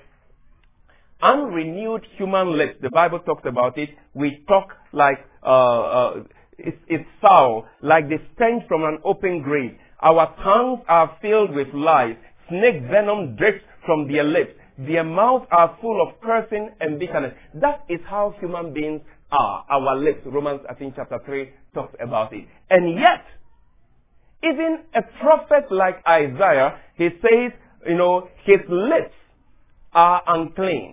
unrenewed human lips, the Bible talks about it, we talk like, uh, uh, it's, it's foul, like the stench from an open grave. Our tongues are filled with lies. Snake venom drips from their lips. Their mouths are full of cursing and bitterness. That is how human beings are. Our lips. Romans, I think, chapter three talks about it. And yet, even a prophet like Isaiah, he says, you know, his lips are unclean.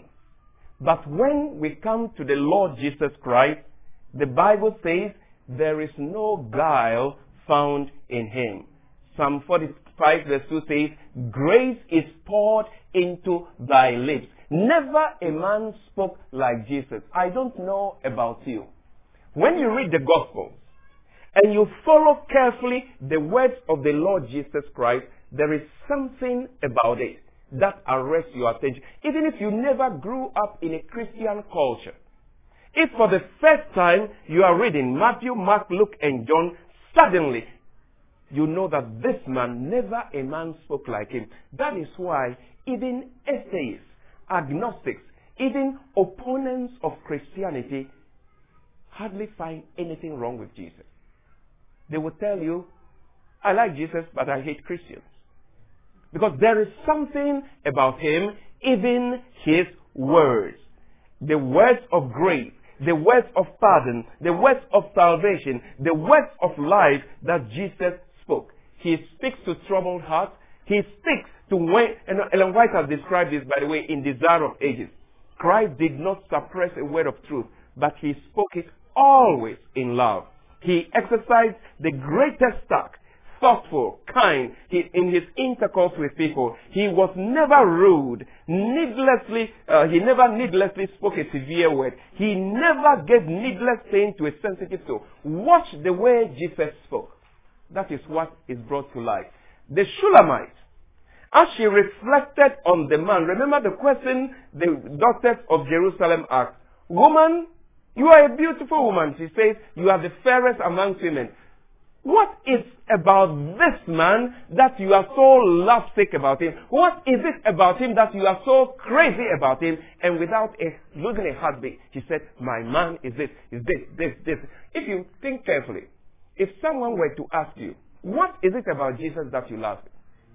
But when we come to the Lord Jesus Christ, the Bible says there is no guile found in him. Psalm forty-five verse two says, grace is poured into thy lips. Never a man spoke like Jesus. I don't know about you. When you read the Gospels and you follow carefully the words of the Lord Jesus Christ, there is something about it that arrests your attention. Even if you never grew up in a Christian culture. If for the first time you are reading Matthew, Mark, Luke, and John, suddenly you know that this man, never a man spoke like him. That is why even atheists, agnostics, even opponents of Christianity hardly find anything wrong with Jesus. They will tell you, I like Jesus, but I hate Christians. Because there is something about him, even his words. The words of grace, the words of pardon, the words of salvation, the words of life that Jesus spoke. He speaks to troubled hearts. He speaks to when, and Ellen White has described this, by the way, in Desire of Ages. Christ did not suppress a word of truth, but he spoke it always in love. He exercised the greatest tact, thoughtful, kind, he, in his intercourse with people. He was never rude, needlessly, uh, he never needlessly spoke a severe word. He never gave needless pain to a sensitive soul. Watch the way Jesus spoke. That is what is brought to light. The Shulamite, as she reflected on the man, remember the question the daughters of Jerusalem asked, woman, you are a beautiful woman. She says, you are the fairest amongst women. What is about this man that you are so lovesick about him? What is it about him that you are so crazy about him? And without a, losing a heartbeat, she said, my man is this, is this, this, this. If you think carefully, if someone were to ask you, what is it about Jesus that you love him?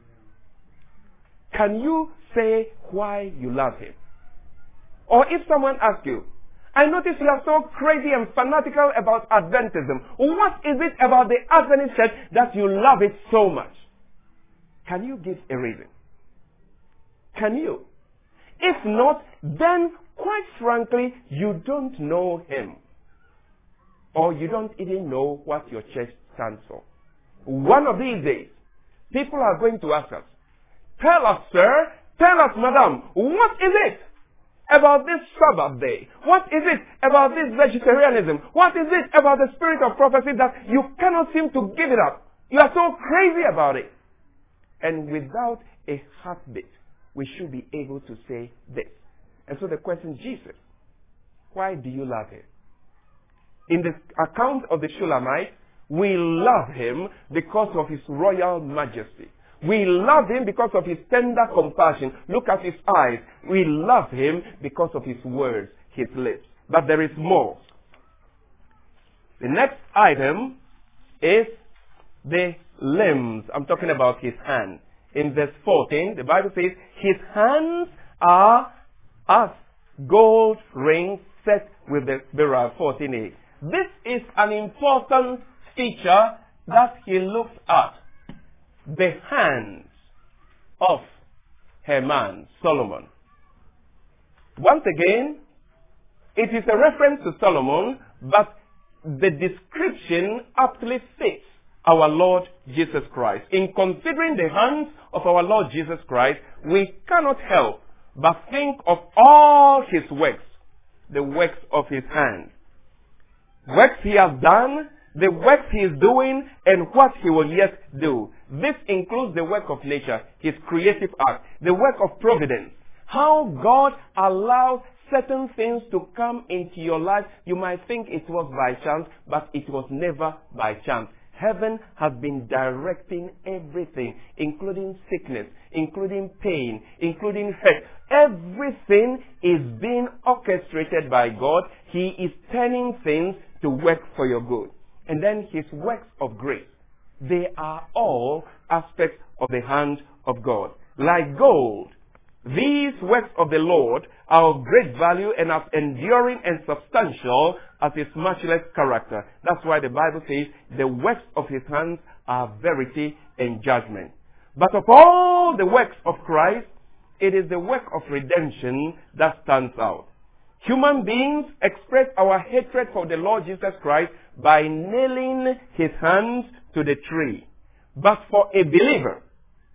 Can you say why you love him? Or if someone asks you, I notice you are so crazy and fanatical about Adventism. What is it about the Adventist church that you love it so much? Can you give a reason? Can you? If not, then quite frankly, you don't know him. Or you don't even know what your church stands for. One of these days, people are going to ask us, tell us, sir, tell us, madam, what is it about this Sabbath day? What is it about this vegetarianism? What is it about the spirit of prophecy that you cannot seem to give it up? You are so crazy about it. And without a heartbeat, we should be able to say this. And so the question, Jesus, why do you love him? In the account of the Shulamite, we love him because of his royal majesty. We love him because of his tender compassion. Look at his eyes. We love him because of his words, his lips. But there is more. The next item is the limbs. I'm talking about his hand. In verse fourteen, the Bible says, his hands are as gold rings set with the beryl. fourteen a. This is an important feature that he looks at. The hands of Heman, Solomon. Once again, it is a reference to Solomon, but the description aptly fits our Lord Jesus Christ. In considering the hands of our Lord Jesus Christ, we cannot help but think of all his works, the works of his hands. Works he has done, the works he is doing, and what he will yet do. This includes the work of nature, his creative act, the work of providence. How God allows certain things to come into your life. You might think it was by chance, but it was never by chance. Heaven has been directing everything, including sickness, including pain, including hurt. Everything is being orchestrated by God. He is turning things to work for your good. And then his works of grace. They are all aspects of the hand of God. Like gold, these works of the Lord are of great value and as enduring and substantial as his matchless character. That's why the Bible says the works of his hands are verity and judgment. But of all the works of Christ, it is the work of redemption that stands out. Human beings express our hatred for the Lord Jesus Christ by nailing his hands to the tree. But for a believer,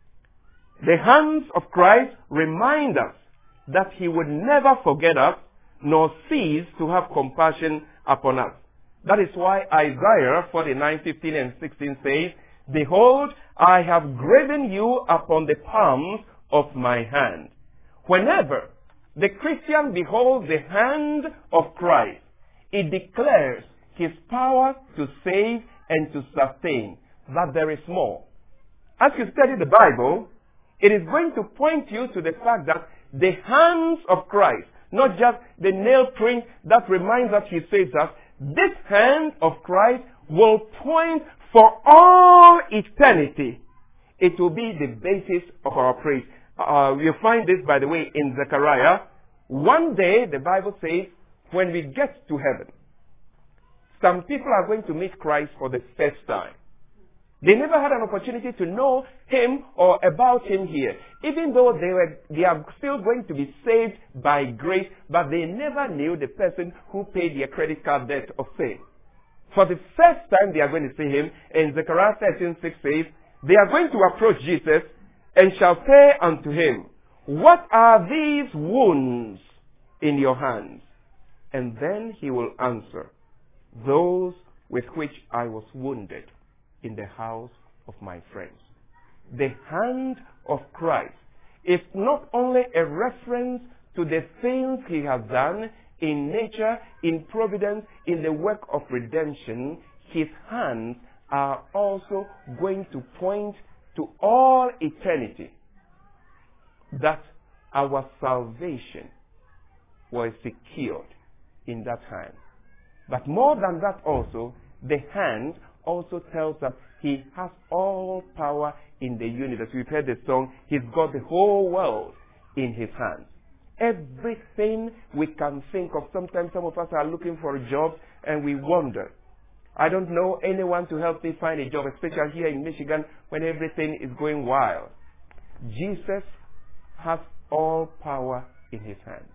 the hands of Christ remind us that he would never forget us nor cease to have compassion upon us. That is why Isaiah forty-nine, fifteen and sixteen says, behold, I have graven you upon the palms of my hand. Whenever the Christian beholds the hand of Christ, it declares his power to save and to sustain. But there is more. As you study the Bible, it is going to point you to the fact that the hands of Christ, not just the nail print that reminds us, he saves us, this hand of Christ will point for all eternity. It will be the basis of our praise. Uh, you'll find this, by the way, in Zechariah. One day, the Bible says, when we get to heaven, some people are going to meet Christ for the first time. They never had an opportunity to know him or about him here. Even though they were, they are still going to be saved by grace, but they never knew the person who paid their credit card debt of sin. For the first time they are going to see him, and Zechariah thirteen six says, they are going to approach Jesus and shall say unto him, what are these wounds in your hands? And then he will answer, those with which I was wounded in the house of my friends. The hand of Christ is not only a reference to the things he has done in nature, in providence, in the work of redemption. His hands are also going to point to all eternity that our salvation was secured in that hand. But more than that also, the hand also tells us he has all power in the universe. We've heard the song, he's got the whole world in his hands. Everything we can think of. Sometimes some of us are looking for a job and we wonder. I don't know anyone to help me find a job, especially here in Michigan when everything is going wild. Jesus has all power in his hands.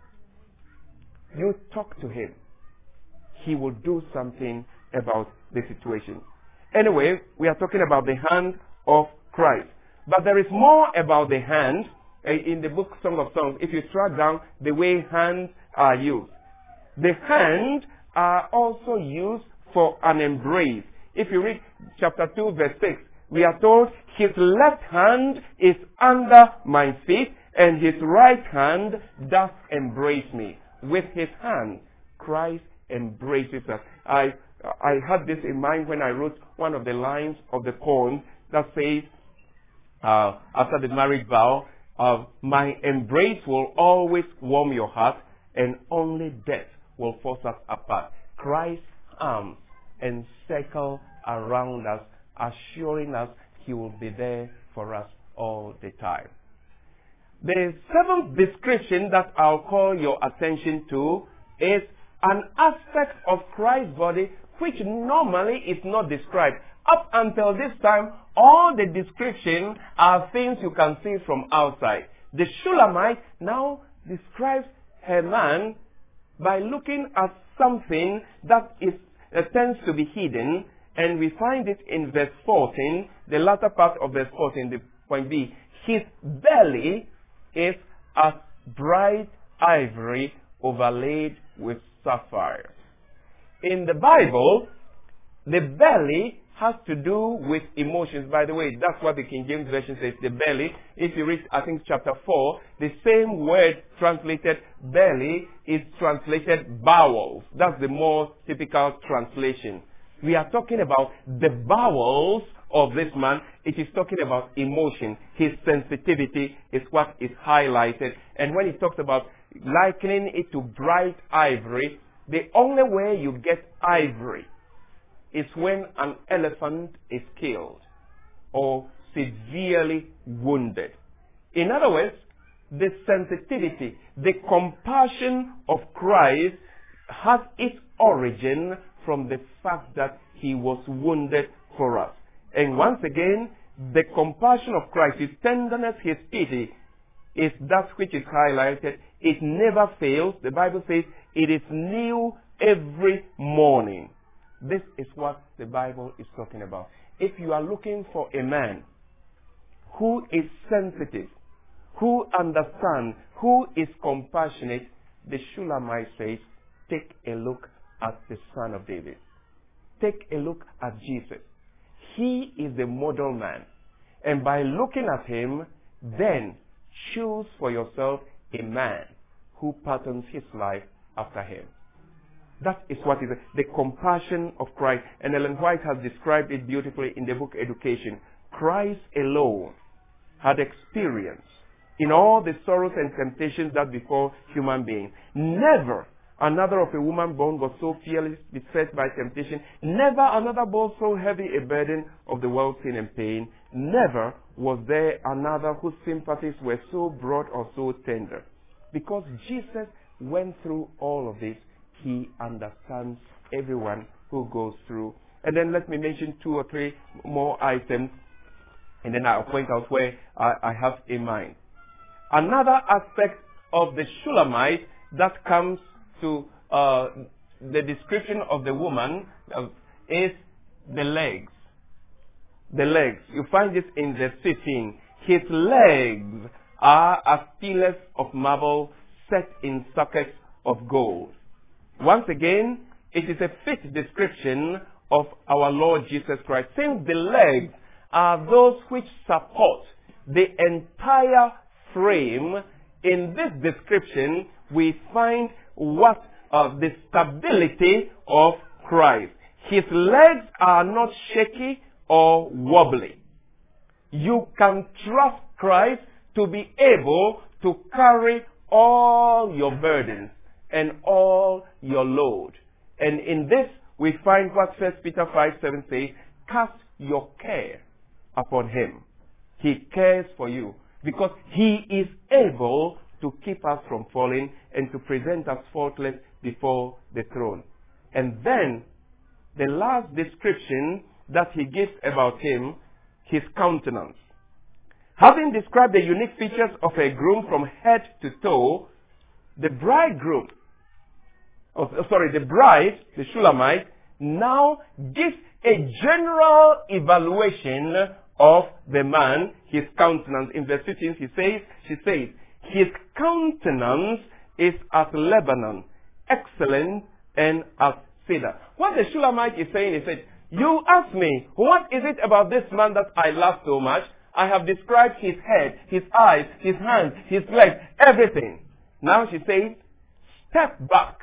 You talk to him. He will do something about the situation. Anyway, we are talking about the hand of Christ. But there is more about the hand uh, in the book Song of Songs. If you track down the way hands are used. The hands are also used for an embrace. If you read chapter two, verse six, we are told, his left hand is under my feet, and his right hand doth embrace me. With his hand, Christ embraces us. I I had this in mind when I wrote one of the lines of the poem that says, uh, after the marriage vow, uh, my embrace will always warm your heart, and only death will force us apart. Christ's arms encircle around us, assuring us he will be there for us all the time. The seventh description that I'll call your attention to is an aspect of Christ's body which normally is not described. Up until this time, all the descriptions are things you can see from outside. The Shulamite now describes her man by looking at something that is uh, tends to be hidden, and we find it in verse fourteen, the latter part of verse fourteen, the point B. His belly is as bright ivory overlaid with sapphire. In the Bible, the belly has to do with emotions. By the way, that's what the King James Version says, the belly. If you read, I think, chapter four, the same word translated belly is translated bowels. That's the more typical translation. We are talking about the bowels of this man. It is talking about emotion. His sensitivity is what is highlighted. And when he talks about likening it to bright ivory, the only way you get ivory is when an elephant is killed or severely wounded. In other words, the sensitivity, the compassion of Christ has its origin from the fact that he was wounded for us. And once again, the compassion of Christ, his tenderness, his pity, is that which is highlighted. It never fails. The Bible says it is new every morning. This is what the Bible is talking about. If you are looking for a man who is sensitive, who understands, who is compassionate, the Shulamite says, take a look at the Son of David. Take a look at Jesus. He is the model man. And by looking at him, then choose for yourself a man who patterns his life after him. That is what is the compassion of Christ. And Ellen White has described it beautifully in the book Education. Christ alone had experience in all the sorrows and temptations that befall human beings. Never another of a woman born was so fearless beset by temptation. Never another bore so heavy a burden of the world's sin and pain. Never was there another whose sympathies were so broad or so tender. Because Jesus went through all of this, he understands everyone who goes through. And then let me mention two or three more items, and then I'll point out where I, I have in mind. Another aspect of the Shulamite that comes to uh, the description of the woman uh, is the legs. The legs. You find this in verse fifteen. His legs are as pillars of marble set in sockets of gold. Once again, it is a fit description of our Lord Jesus Christ. Since the legs are those which support the entire frame, in this description we find what uh, the stability of Christ. His legs are not shaky or wobbly. You can trust Christ to be able to carry all your burdens and all your load. And in this, we find what First Peter five seven says, cast your care upon him. He cares for you because he is able to keep us from falling and to present us faultless before the throne. And then, the last description that he gives about him, his countenance. Having described the unique features of a groom from head to toe, the bridegroom, oh, sorry, the bride, the Shulamite, now gives a general evaluation of the man, his countenance. In verse fifteen, he says, she says, his countenance is as Lebanon, excellent and as cedar. What the Shulamite is saying is that, you ask me, what is it about this man that I love so much? I have described his head, his eyes, his hands, his legs, everything. Now she says, step back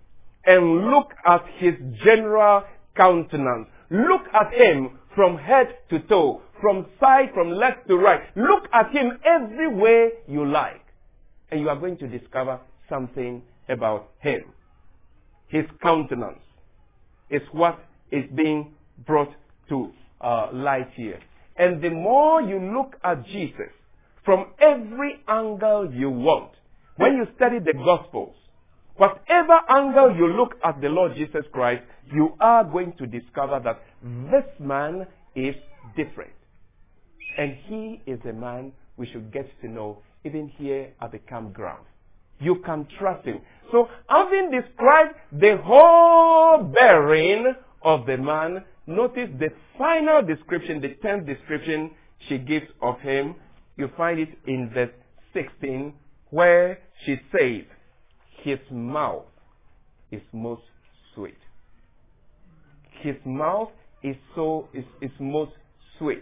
and look at his general countenance. Look at him from head to toe, from side, from left to right. Look at him every way you like. And you are going to discover something about him. His countenance is what is being brought to uh, light here. And the more you look at Jesus from every angle you want, when you study the Gospels, whatever angle you look at the Lord Jesus Christ, you are going to discover that this man is different. And he is a man we should get to know even here at the campground. You can trust him. So, having described the whole bearing of the man, notice the final description, the tenth description she gives of him. You find it in verse sixteen, where she says, his mouth is most sweet. His mouth is so is, is most sweet.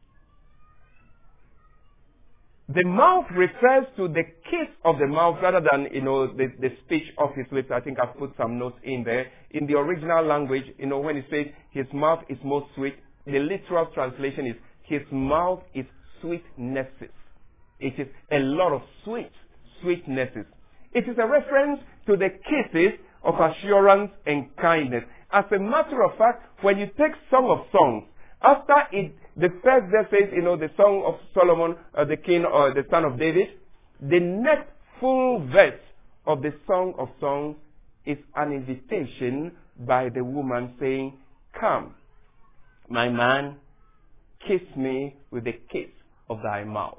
The mouth refers to the kiss of the mouth rather than, you know, the, the speech of his lips. I think I've put some notes in there. In the original language, you know, when it says his mouth is most sweet, the literal translation is his mouth is sweetnesses. It is a lot of sweet, sweetnesses. It is a reference to the kisses of assurance and kindness. As a matter of fact, when you take Song of Songs, after it, the first verse says, you know, the Song of Solomon, uh, the king or the son of David, the next full verse of the Song of Songs is an invitation by the woman saying, come, my man, kiss me with the kiss of thy mouth.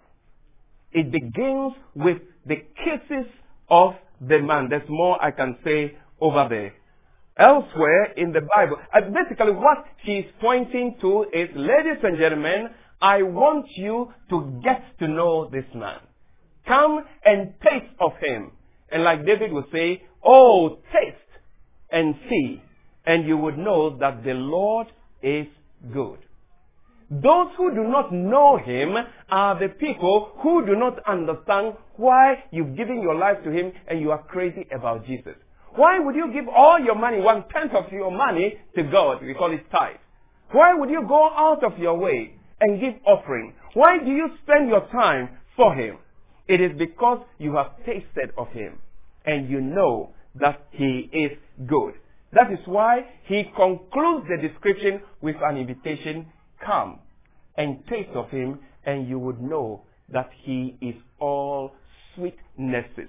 It begins with the kisses of the man. There's more I can say over there. Elsewhere in the Bible, uh, basically what she's pointing to is, ladies and gentlemen, I want you to get to know this man. Come and taste of him. And like David would say, oh, taste and see, and you would know that the Lord is good. Those who do not know him are the people who do not understand why you've given your life to him and you are crazy about Jesus. Why would you give all your money, one-tenth of your money, to God? We call it tithe. Why would you go out of your way and give offering? Why do you spend your time for him? It is because you have tasted of him and you know that he is good. That is why he concludes the description with an invitation, come and taste of him and you would know that he is all sweetnesses.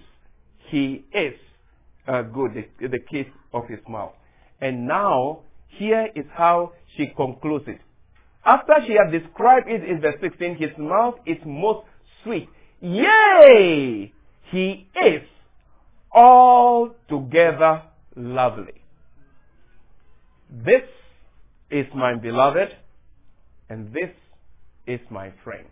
He is Uh, good, the, the kiss of his mouth. And now, here is how she concludes it. After she had described it in verse sixteen, his mouth is most sweet. Yea! He is altogether lovely. This is my beloved, and this is my friend.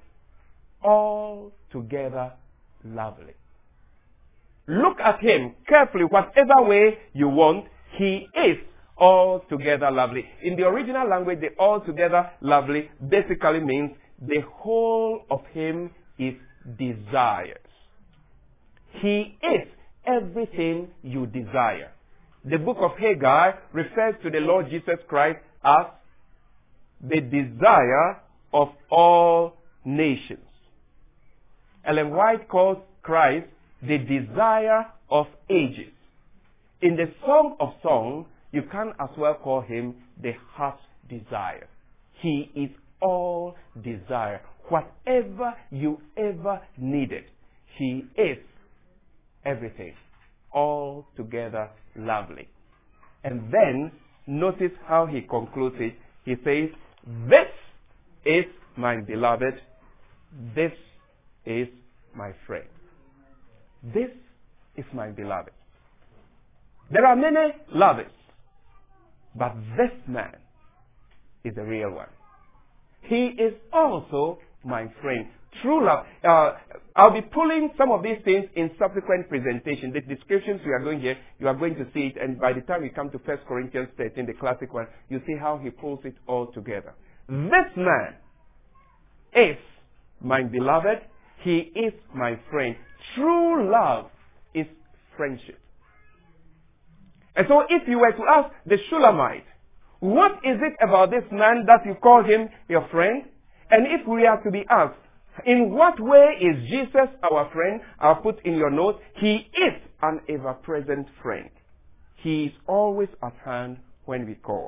Altogether lovely. Look at him carefully, whatever way you want. He is altogether lovely. In the original language, the altogether lovely basically means the whole of him is desires. He is everything you desire. The book of Haggai refers to the Lord Jesus Christ as the desire of all nations. Ellen White calls Christ the desire of ages. In the Song of Songs, you can as well call him the heart's desire. He is all desire. Whatever you ever needed, he is everything. Altogether lovely. And then, notice how he concludes it. He says, this is my beloved. This is my friend. This is my beloved. There are many lovers, but this man is the real one. He is also my friend. True love. Uh, I'll be pulling some of these things in subsequent presentation. The descriptions we are going here, you are going to see it, and by the time we come to First Corinthians thirteen, the classic one, you see how he pulls it all together. This man is my beloved. He is my friend. True love is friendship. And so if you were to ask the Shulamite, what is it about this man that you call him your friend? And if we are to be asked, in what way is Jesus our friend? I'll put in your notes, he is an ever-present friend. He is always at hand when we call.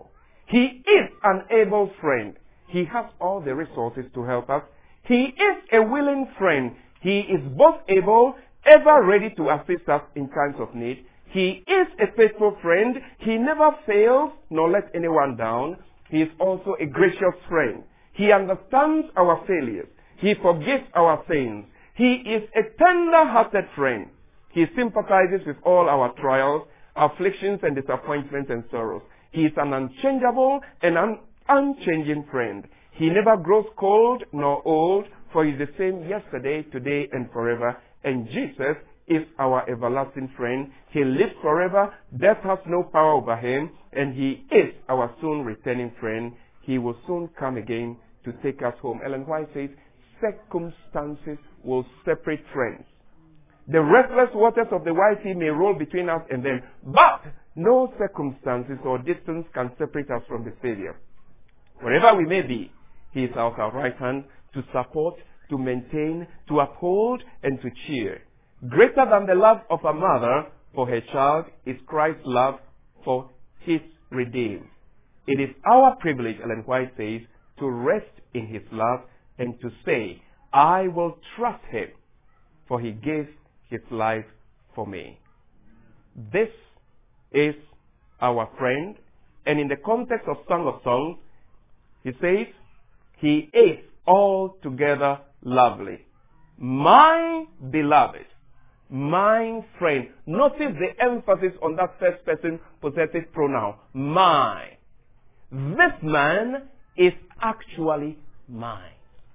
He is an able friend. He has all the resources to help us. He is a willing friend. He is both able, ever ready to assist us in times of need. He is a faithful friend. He never fails nor lets anyone down. He is also a gracious friend. He understands our failures. He forgives our sins. He is a tender-hearted friend. He sympathizes with all our trials, afflictions, and disappointments and sorrows. He is an unchangeable and un- unchanging friend. He never grows cold nor old, for he is the same yesterday, today, and forever. And Jesus is our everlasting friend. He lives forever. Death has no power over him. And he is our soon returning friend. He will soon come again to take us home. Ellen White says, circumstances will separate friends. The restless waters of the wide sea may roll between us and them, but no circumstances or distance can separate us from the Savior. Wherever we may be, he is at our right hand to support, to maintain, to uphold, and to cheer. Greater than the love of a mother for her child is Christ's love for his redeemed. It is our privilege, Ellen White says, to rest in his love and to say, I will trust him, for he gave his life for me. This is our friend. And in the context of Song of Songs, he says, he is altogether lovely. My beloved, my friend. Notice the emphasis on that first person possessive pronoun. My. This man is actually mine.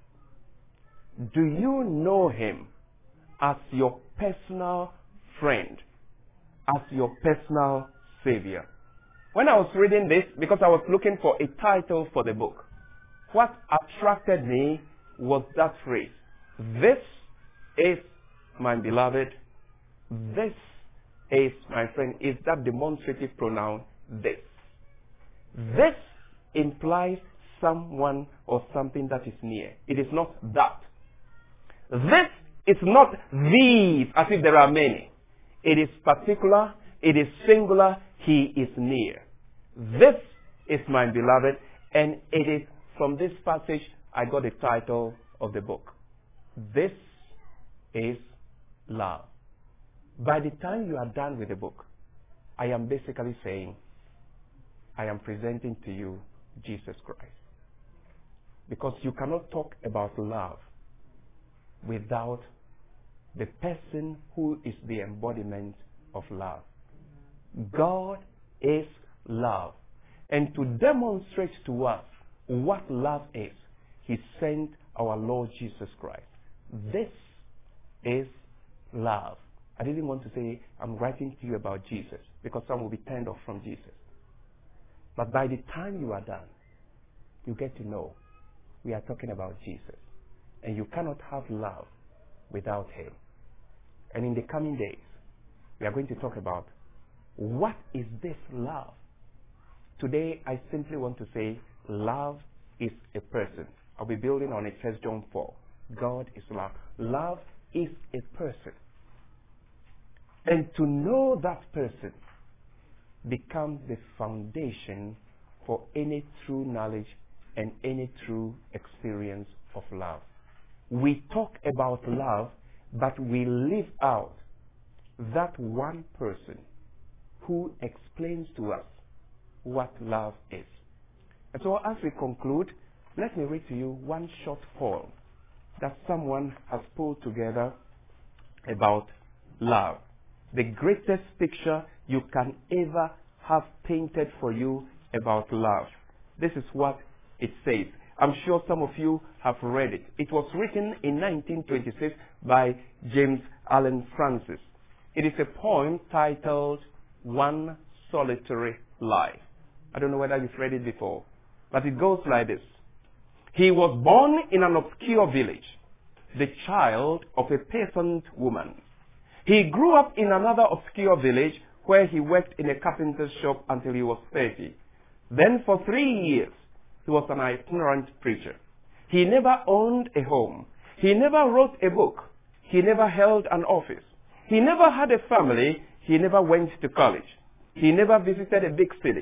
Do you know him as your personal friend, as your personal savior? When I was reading this, because I was looking for a title for the book, what attracted me was that phrase. This is my beloved. This is my friend. Is that demonstrative pronoun, this. This implies someone or something that is near. It is not that. This is not these, as if there are many. It is particular. It is singular. He is near. This is my beloved, and it is from this passage I got the title of the book. This is love. By the time you are done with the book, I am basically saying, I am presenting to you Jesus Christ. Because you cannot talk about love without the person who is the embodiment of love. God is love. And to demonstrate to us what love is, he sent our Lord Jesus Christ. This is love. I didn't want to say I'm writing to you about Jesus, because some will be turned off from Jesus. But by the time you are done, you get to know we are talking about Jesus. And you cannot have love without him. And in the coming days, we are going to talk about what is this love? Today, I simply want to say love is a person. I'll be building on it, First John four. God is love. Love is a person. And to know that person becomes the foundation for any true knowledge and any true experience of love. We talk about love, but we leave out that one person who explains to us what love is. And so as we conclude, let me read to you one short poem that someone has pulled together about love. The greatest picture you can ever have painted for you about love. This is what it says. I'm sure some of you have read it. It was written in nineteen twenty-six by James Allen Francis. It is a poem titled One Solitary Life. I don't know whether you've read it before, but it goes like this. He was born in an obscure village, the child of a peasant woman. He grew up in another obscure village where he worked in a carpenter's shop until he was thirty. Then for three years, he was an itinerant preacher. He never owned a home. He never wrote a book. He never held an office. He never had a family. He never went to college. He never visited a big city.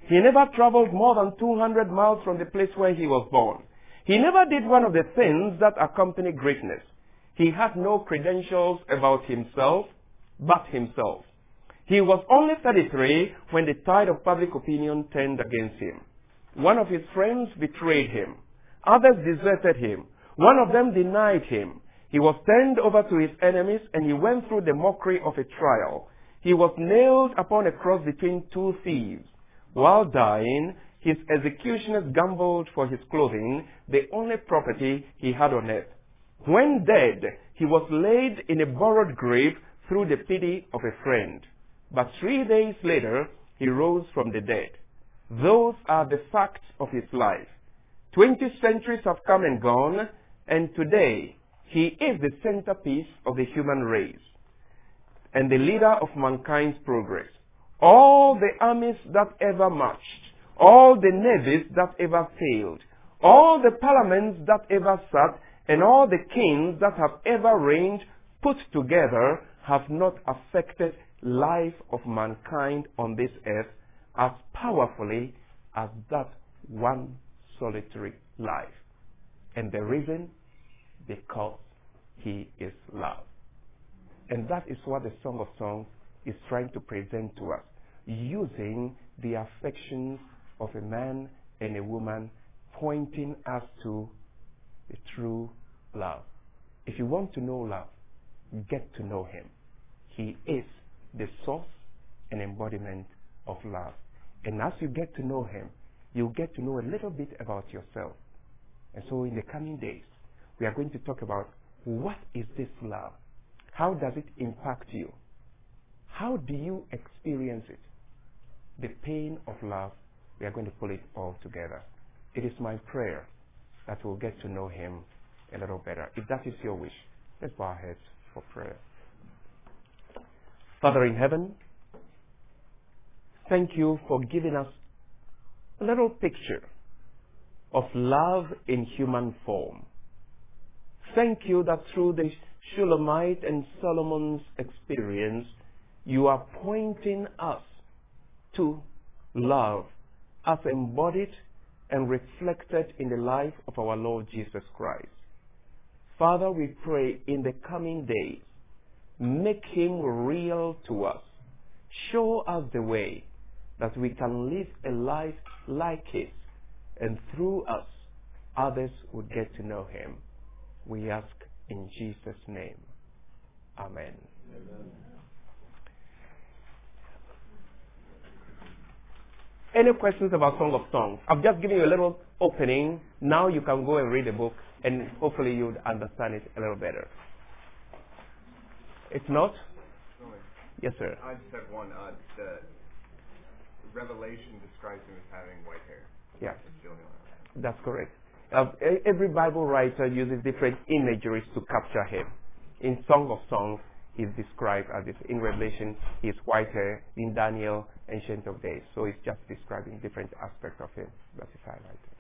He never traveled more than two hundred miles from the place where he was born. He never did one of the things that accompany greatness. He had no credentials about himself, but himself. He was only thirty-three when the tide of public opinion turned against him. One of his friends betrayed him. Others deserted him. One of them denied him. He was turned over to his enemies, and he went through the mockery of a trial. He was nailed upon a cross between two thieves. While dying, his executioners gambled for his clothing, the only property he had on earth. When dead, he was laid in a borrowed grave through the pity of a friend. But three days later, he rose from the dead. Those are the facts of his life. Twenty centuries have come and gone, and today he is the centerpiece of the human race and the leader of mankind's progress. All the armies that ever marched, all the navies that ever sailed, all the parliaments that ever sat, and all the kings that have ever reigned put together have not affected life of mankind on this earth as powerfully as that one solitary life. And the reason? Because he is love. And that is what the Song of Songs is trying to present to us, using the affections of a man and a woman, pointing us to the true love. If you want to know love, get to know him. He is the source and embodiment of love. And as you get to know him, you get to know a little bit about yourself. And so in the coming days, we are going to talk about what is this love? How does it impact you? How do you experience it? The pain of love, we are going to pull it all together. It is my prayer that we'll get to know him a little better. If that is your wish, let's bow our heads for prayer. Father in heaven, thank you for giving us a little picture of love in human form. Thank you that through the Shulamite and Solomon's experience, you are pointing us to love as embodied and reflected in the life of our Lord Jesus Christ. Father, we pray in the coming days, make him real to us. Show us the way that we can live a life like his, and through us, others would get to know him. We ask in Jesus' name. Amen. Amen. Any questions about Song of Songs? I've just given you a little opening. Now you can go and read the book, and hopefully you'd understand it a little better. If not? Sorry. Yes, sir. I just have one. Uh, the Revelation describes him as having white hair. Yeah. Still That's correct. Uh, every Bible writer uses different imageries to capture him. In Song of Songs, he's described as this. In Revelation, he's white hair. In Daniel, Ancient of Days. So it's just describing different aspects of him that is highlighted.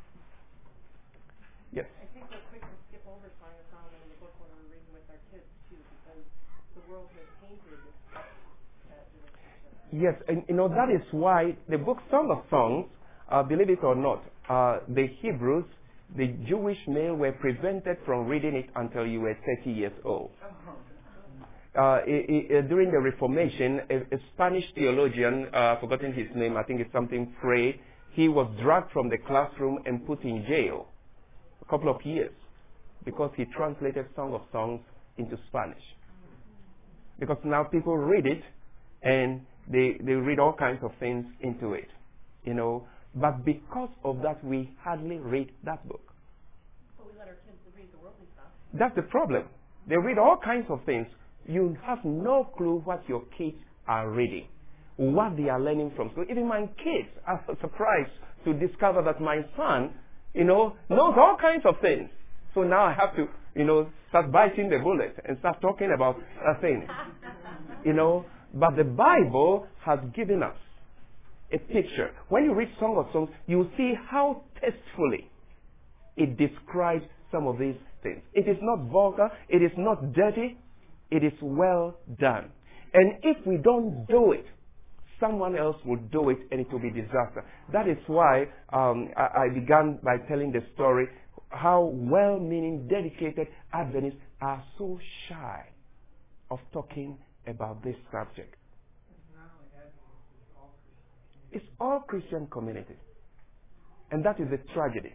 Yes? I think we're quick to skip over Song of Songs in the book when we're reading with our kids, too, because the world has painted that relationship. Yes, and you know, that is why the book Song of Songs, uh, believe it or not, uh, the Hebrews, the Jewish male, were prevented from reading it until you were thirty years old. Uh, it, it, during the Reformation, a, a Spanish theologian, uh, forgotten his name, I think it's something Frey, he was dragged from the classroom and put in jail a couple of years because he translated Song of Songs into Spanish. Because now people read it and they, they read all kinds of things into it, you know. But because of that, we hardly read that book. But we let our kids read the worldly stuff. That's the problem. They read all kinds of things. You have no clue what your kids are reading, what they are learning from school. Even my kids are surprised to discover that my son, you know, knows all kinds of things. So now I have to, you know, start biting the bullet and start talking about a thing. You know, but the Bible has given us a picture. When you read Song of Songs, you see how tastefully it describes some of these things. It is not vulgar. It is not dirty. It is well done. And if we don't do it someone else will do it and it will be disaster. That is why um, I, I began by telling the story how well-meaning, dedicated Adventists are so shy of talking about this subject. It's not only Adventists, it's all Christians. It's all Christian community. And that is the tragedy.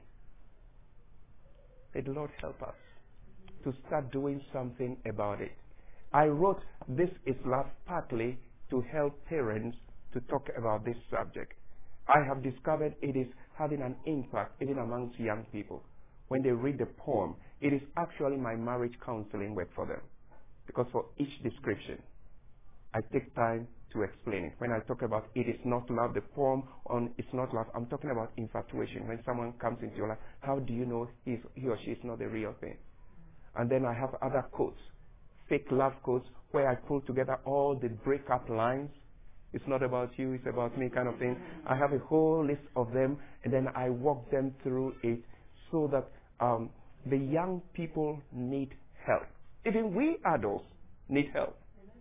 May the Lord help us to start doing something about it. I wrote This is Love partly to help parents to talk about this subject. I have discovered it is having an impact even amongst young people. When they read the poem, it is actually my marriage counseling work for them. Because for each description, I take time to explain it. When I talk about it is not love, the poem on it's not love, I'm talking about infatuation. When someone comes into your life, how do you know he's, he or she is not the real thing? And then I have other quotes, fake love quotes, where I pull together all the breakup lines. It's not about you, it's about me kind of thing. I have a whole list of them, and then I walk them through it so that um, the young people need help. Even we adults need help.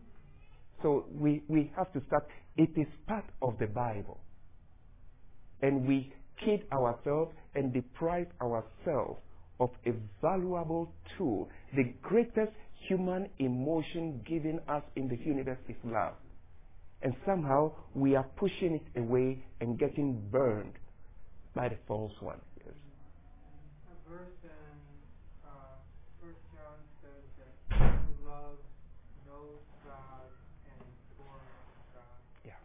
So we, we have to start. It is part of the Bible. And we kid ourselves and deprive ourselves of a valuable tool. The greatest human emotion given us in the universe is love. And somehow we are pushing it away and getting burned by the false one. Yes. A verse in uh, First John says that who loves knows God and is born of God. Yeah.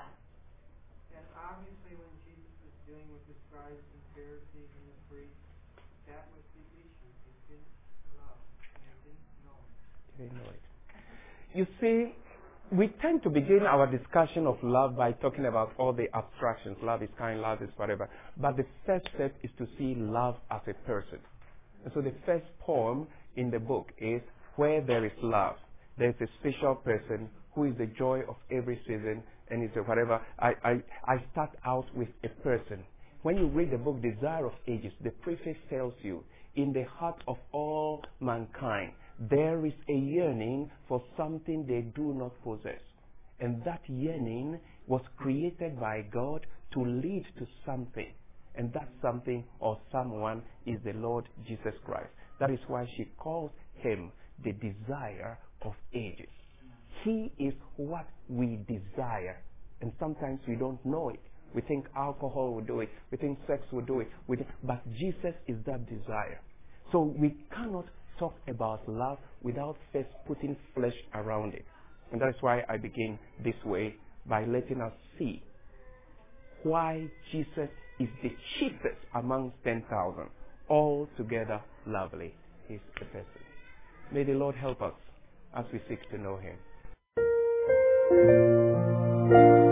And obviously when Jesus was dealing with the scribes and Pharisees and the priests, that was the issue. They didn't love. And they didn't know it. They know it. You see, we tend to begin our discussion of love by talking about all the abstractions. Love is kind, love is whatever. But the first step is to see love as a person. And so the first poem in the book is Where There Is Love. There's a special person who is the joy of every season and is a whatever. I, I, I start out with a person. When you read the book Desire of Ages, the preface tells you, in the heart of all mankind, there is a yearning for something they do not possess. And that yearning was created by God to lead to something. And that something or someone is the Lord Jesus Christ. That is why she calls him the desire of ages. He is what we desire. And sometimes we don't know it. We think alcohol will do it. We think sex will do it. We think, but Jesus is that desire. So we cannot talk about love without first putting flesh around it. And that's why I begin this way, by letting us see why Jesus is the chiefest amongst ten thousand. Altogether lovely is the person. May the Lord help us as we seek to know him.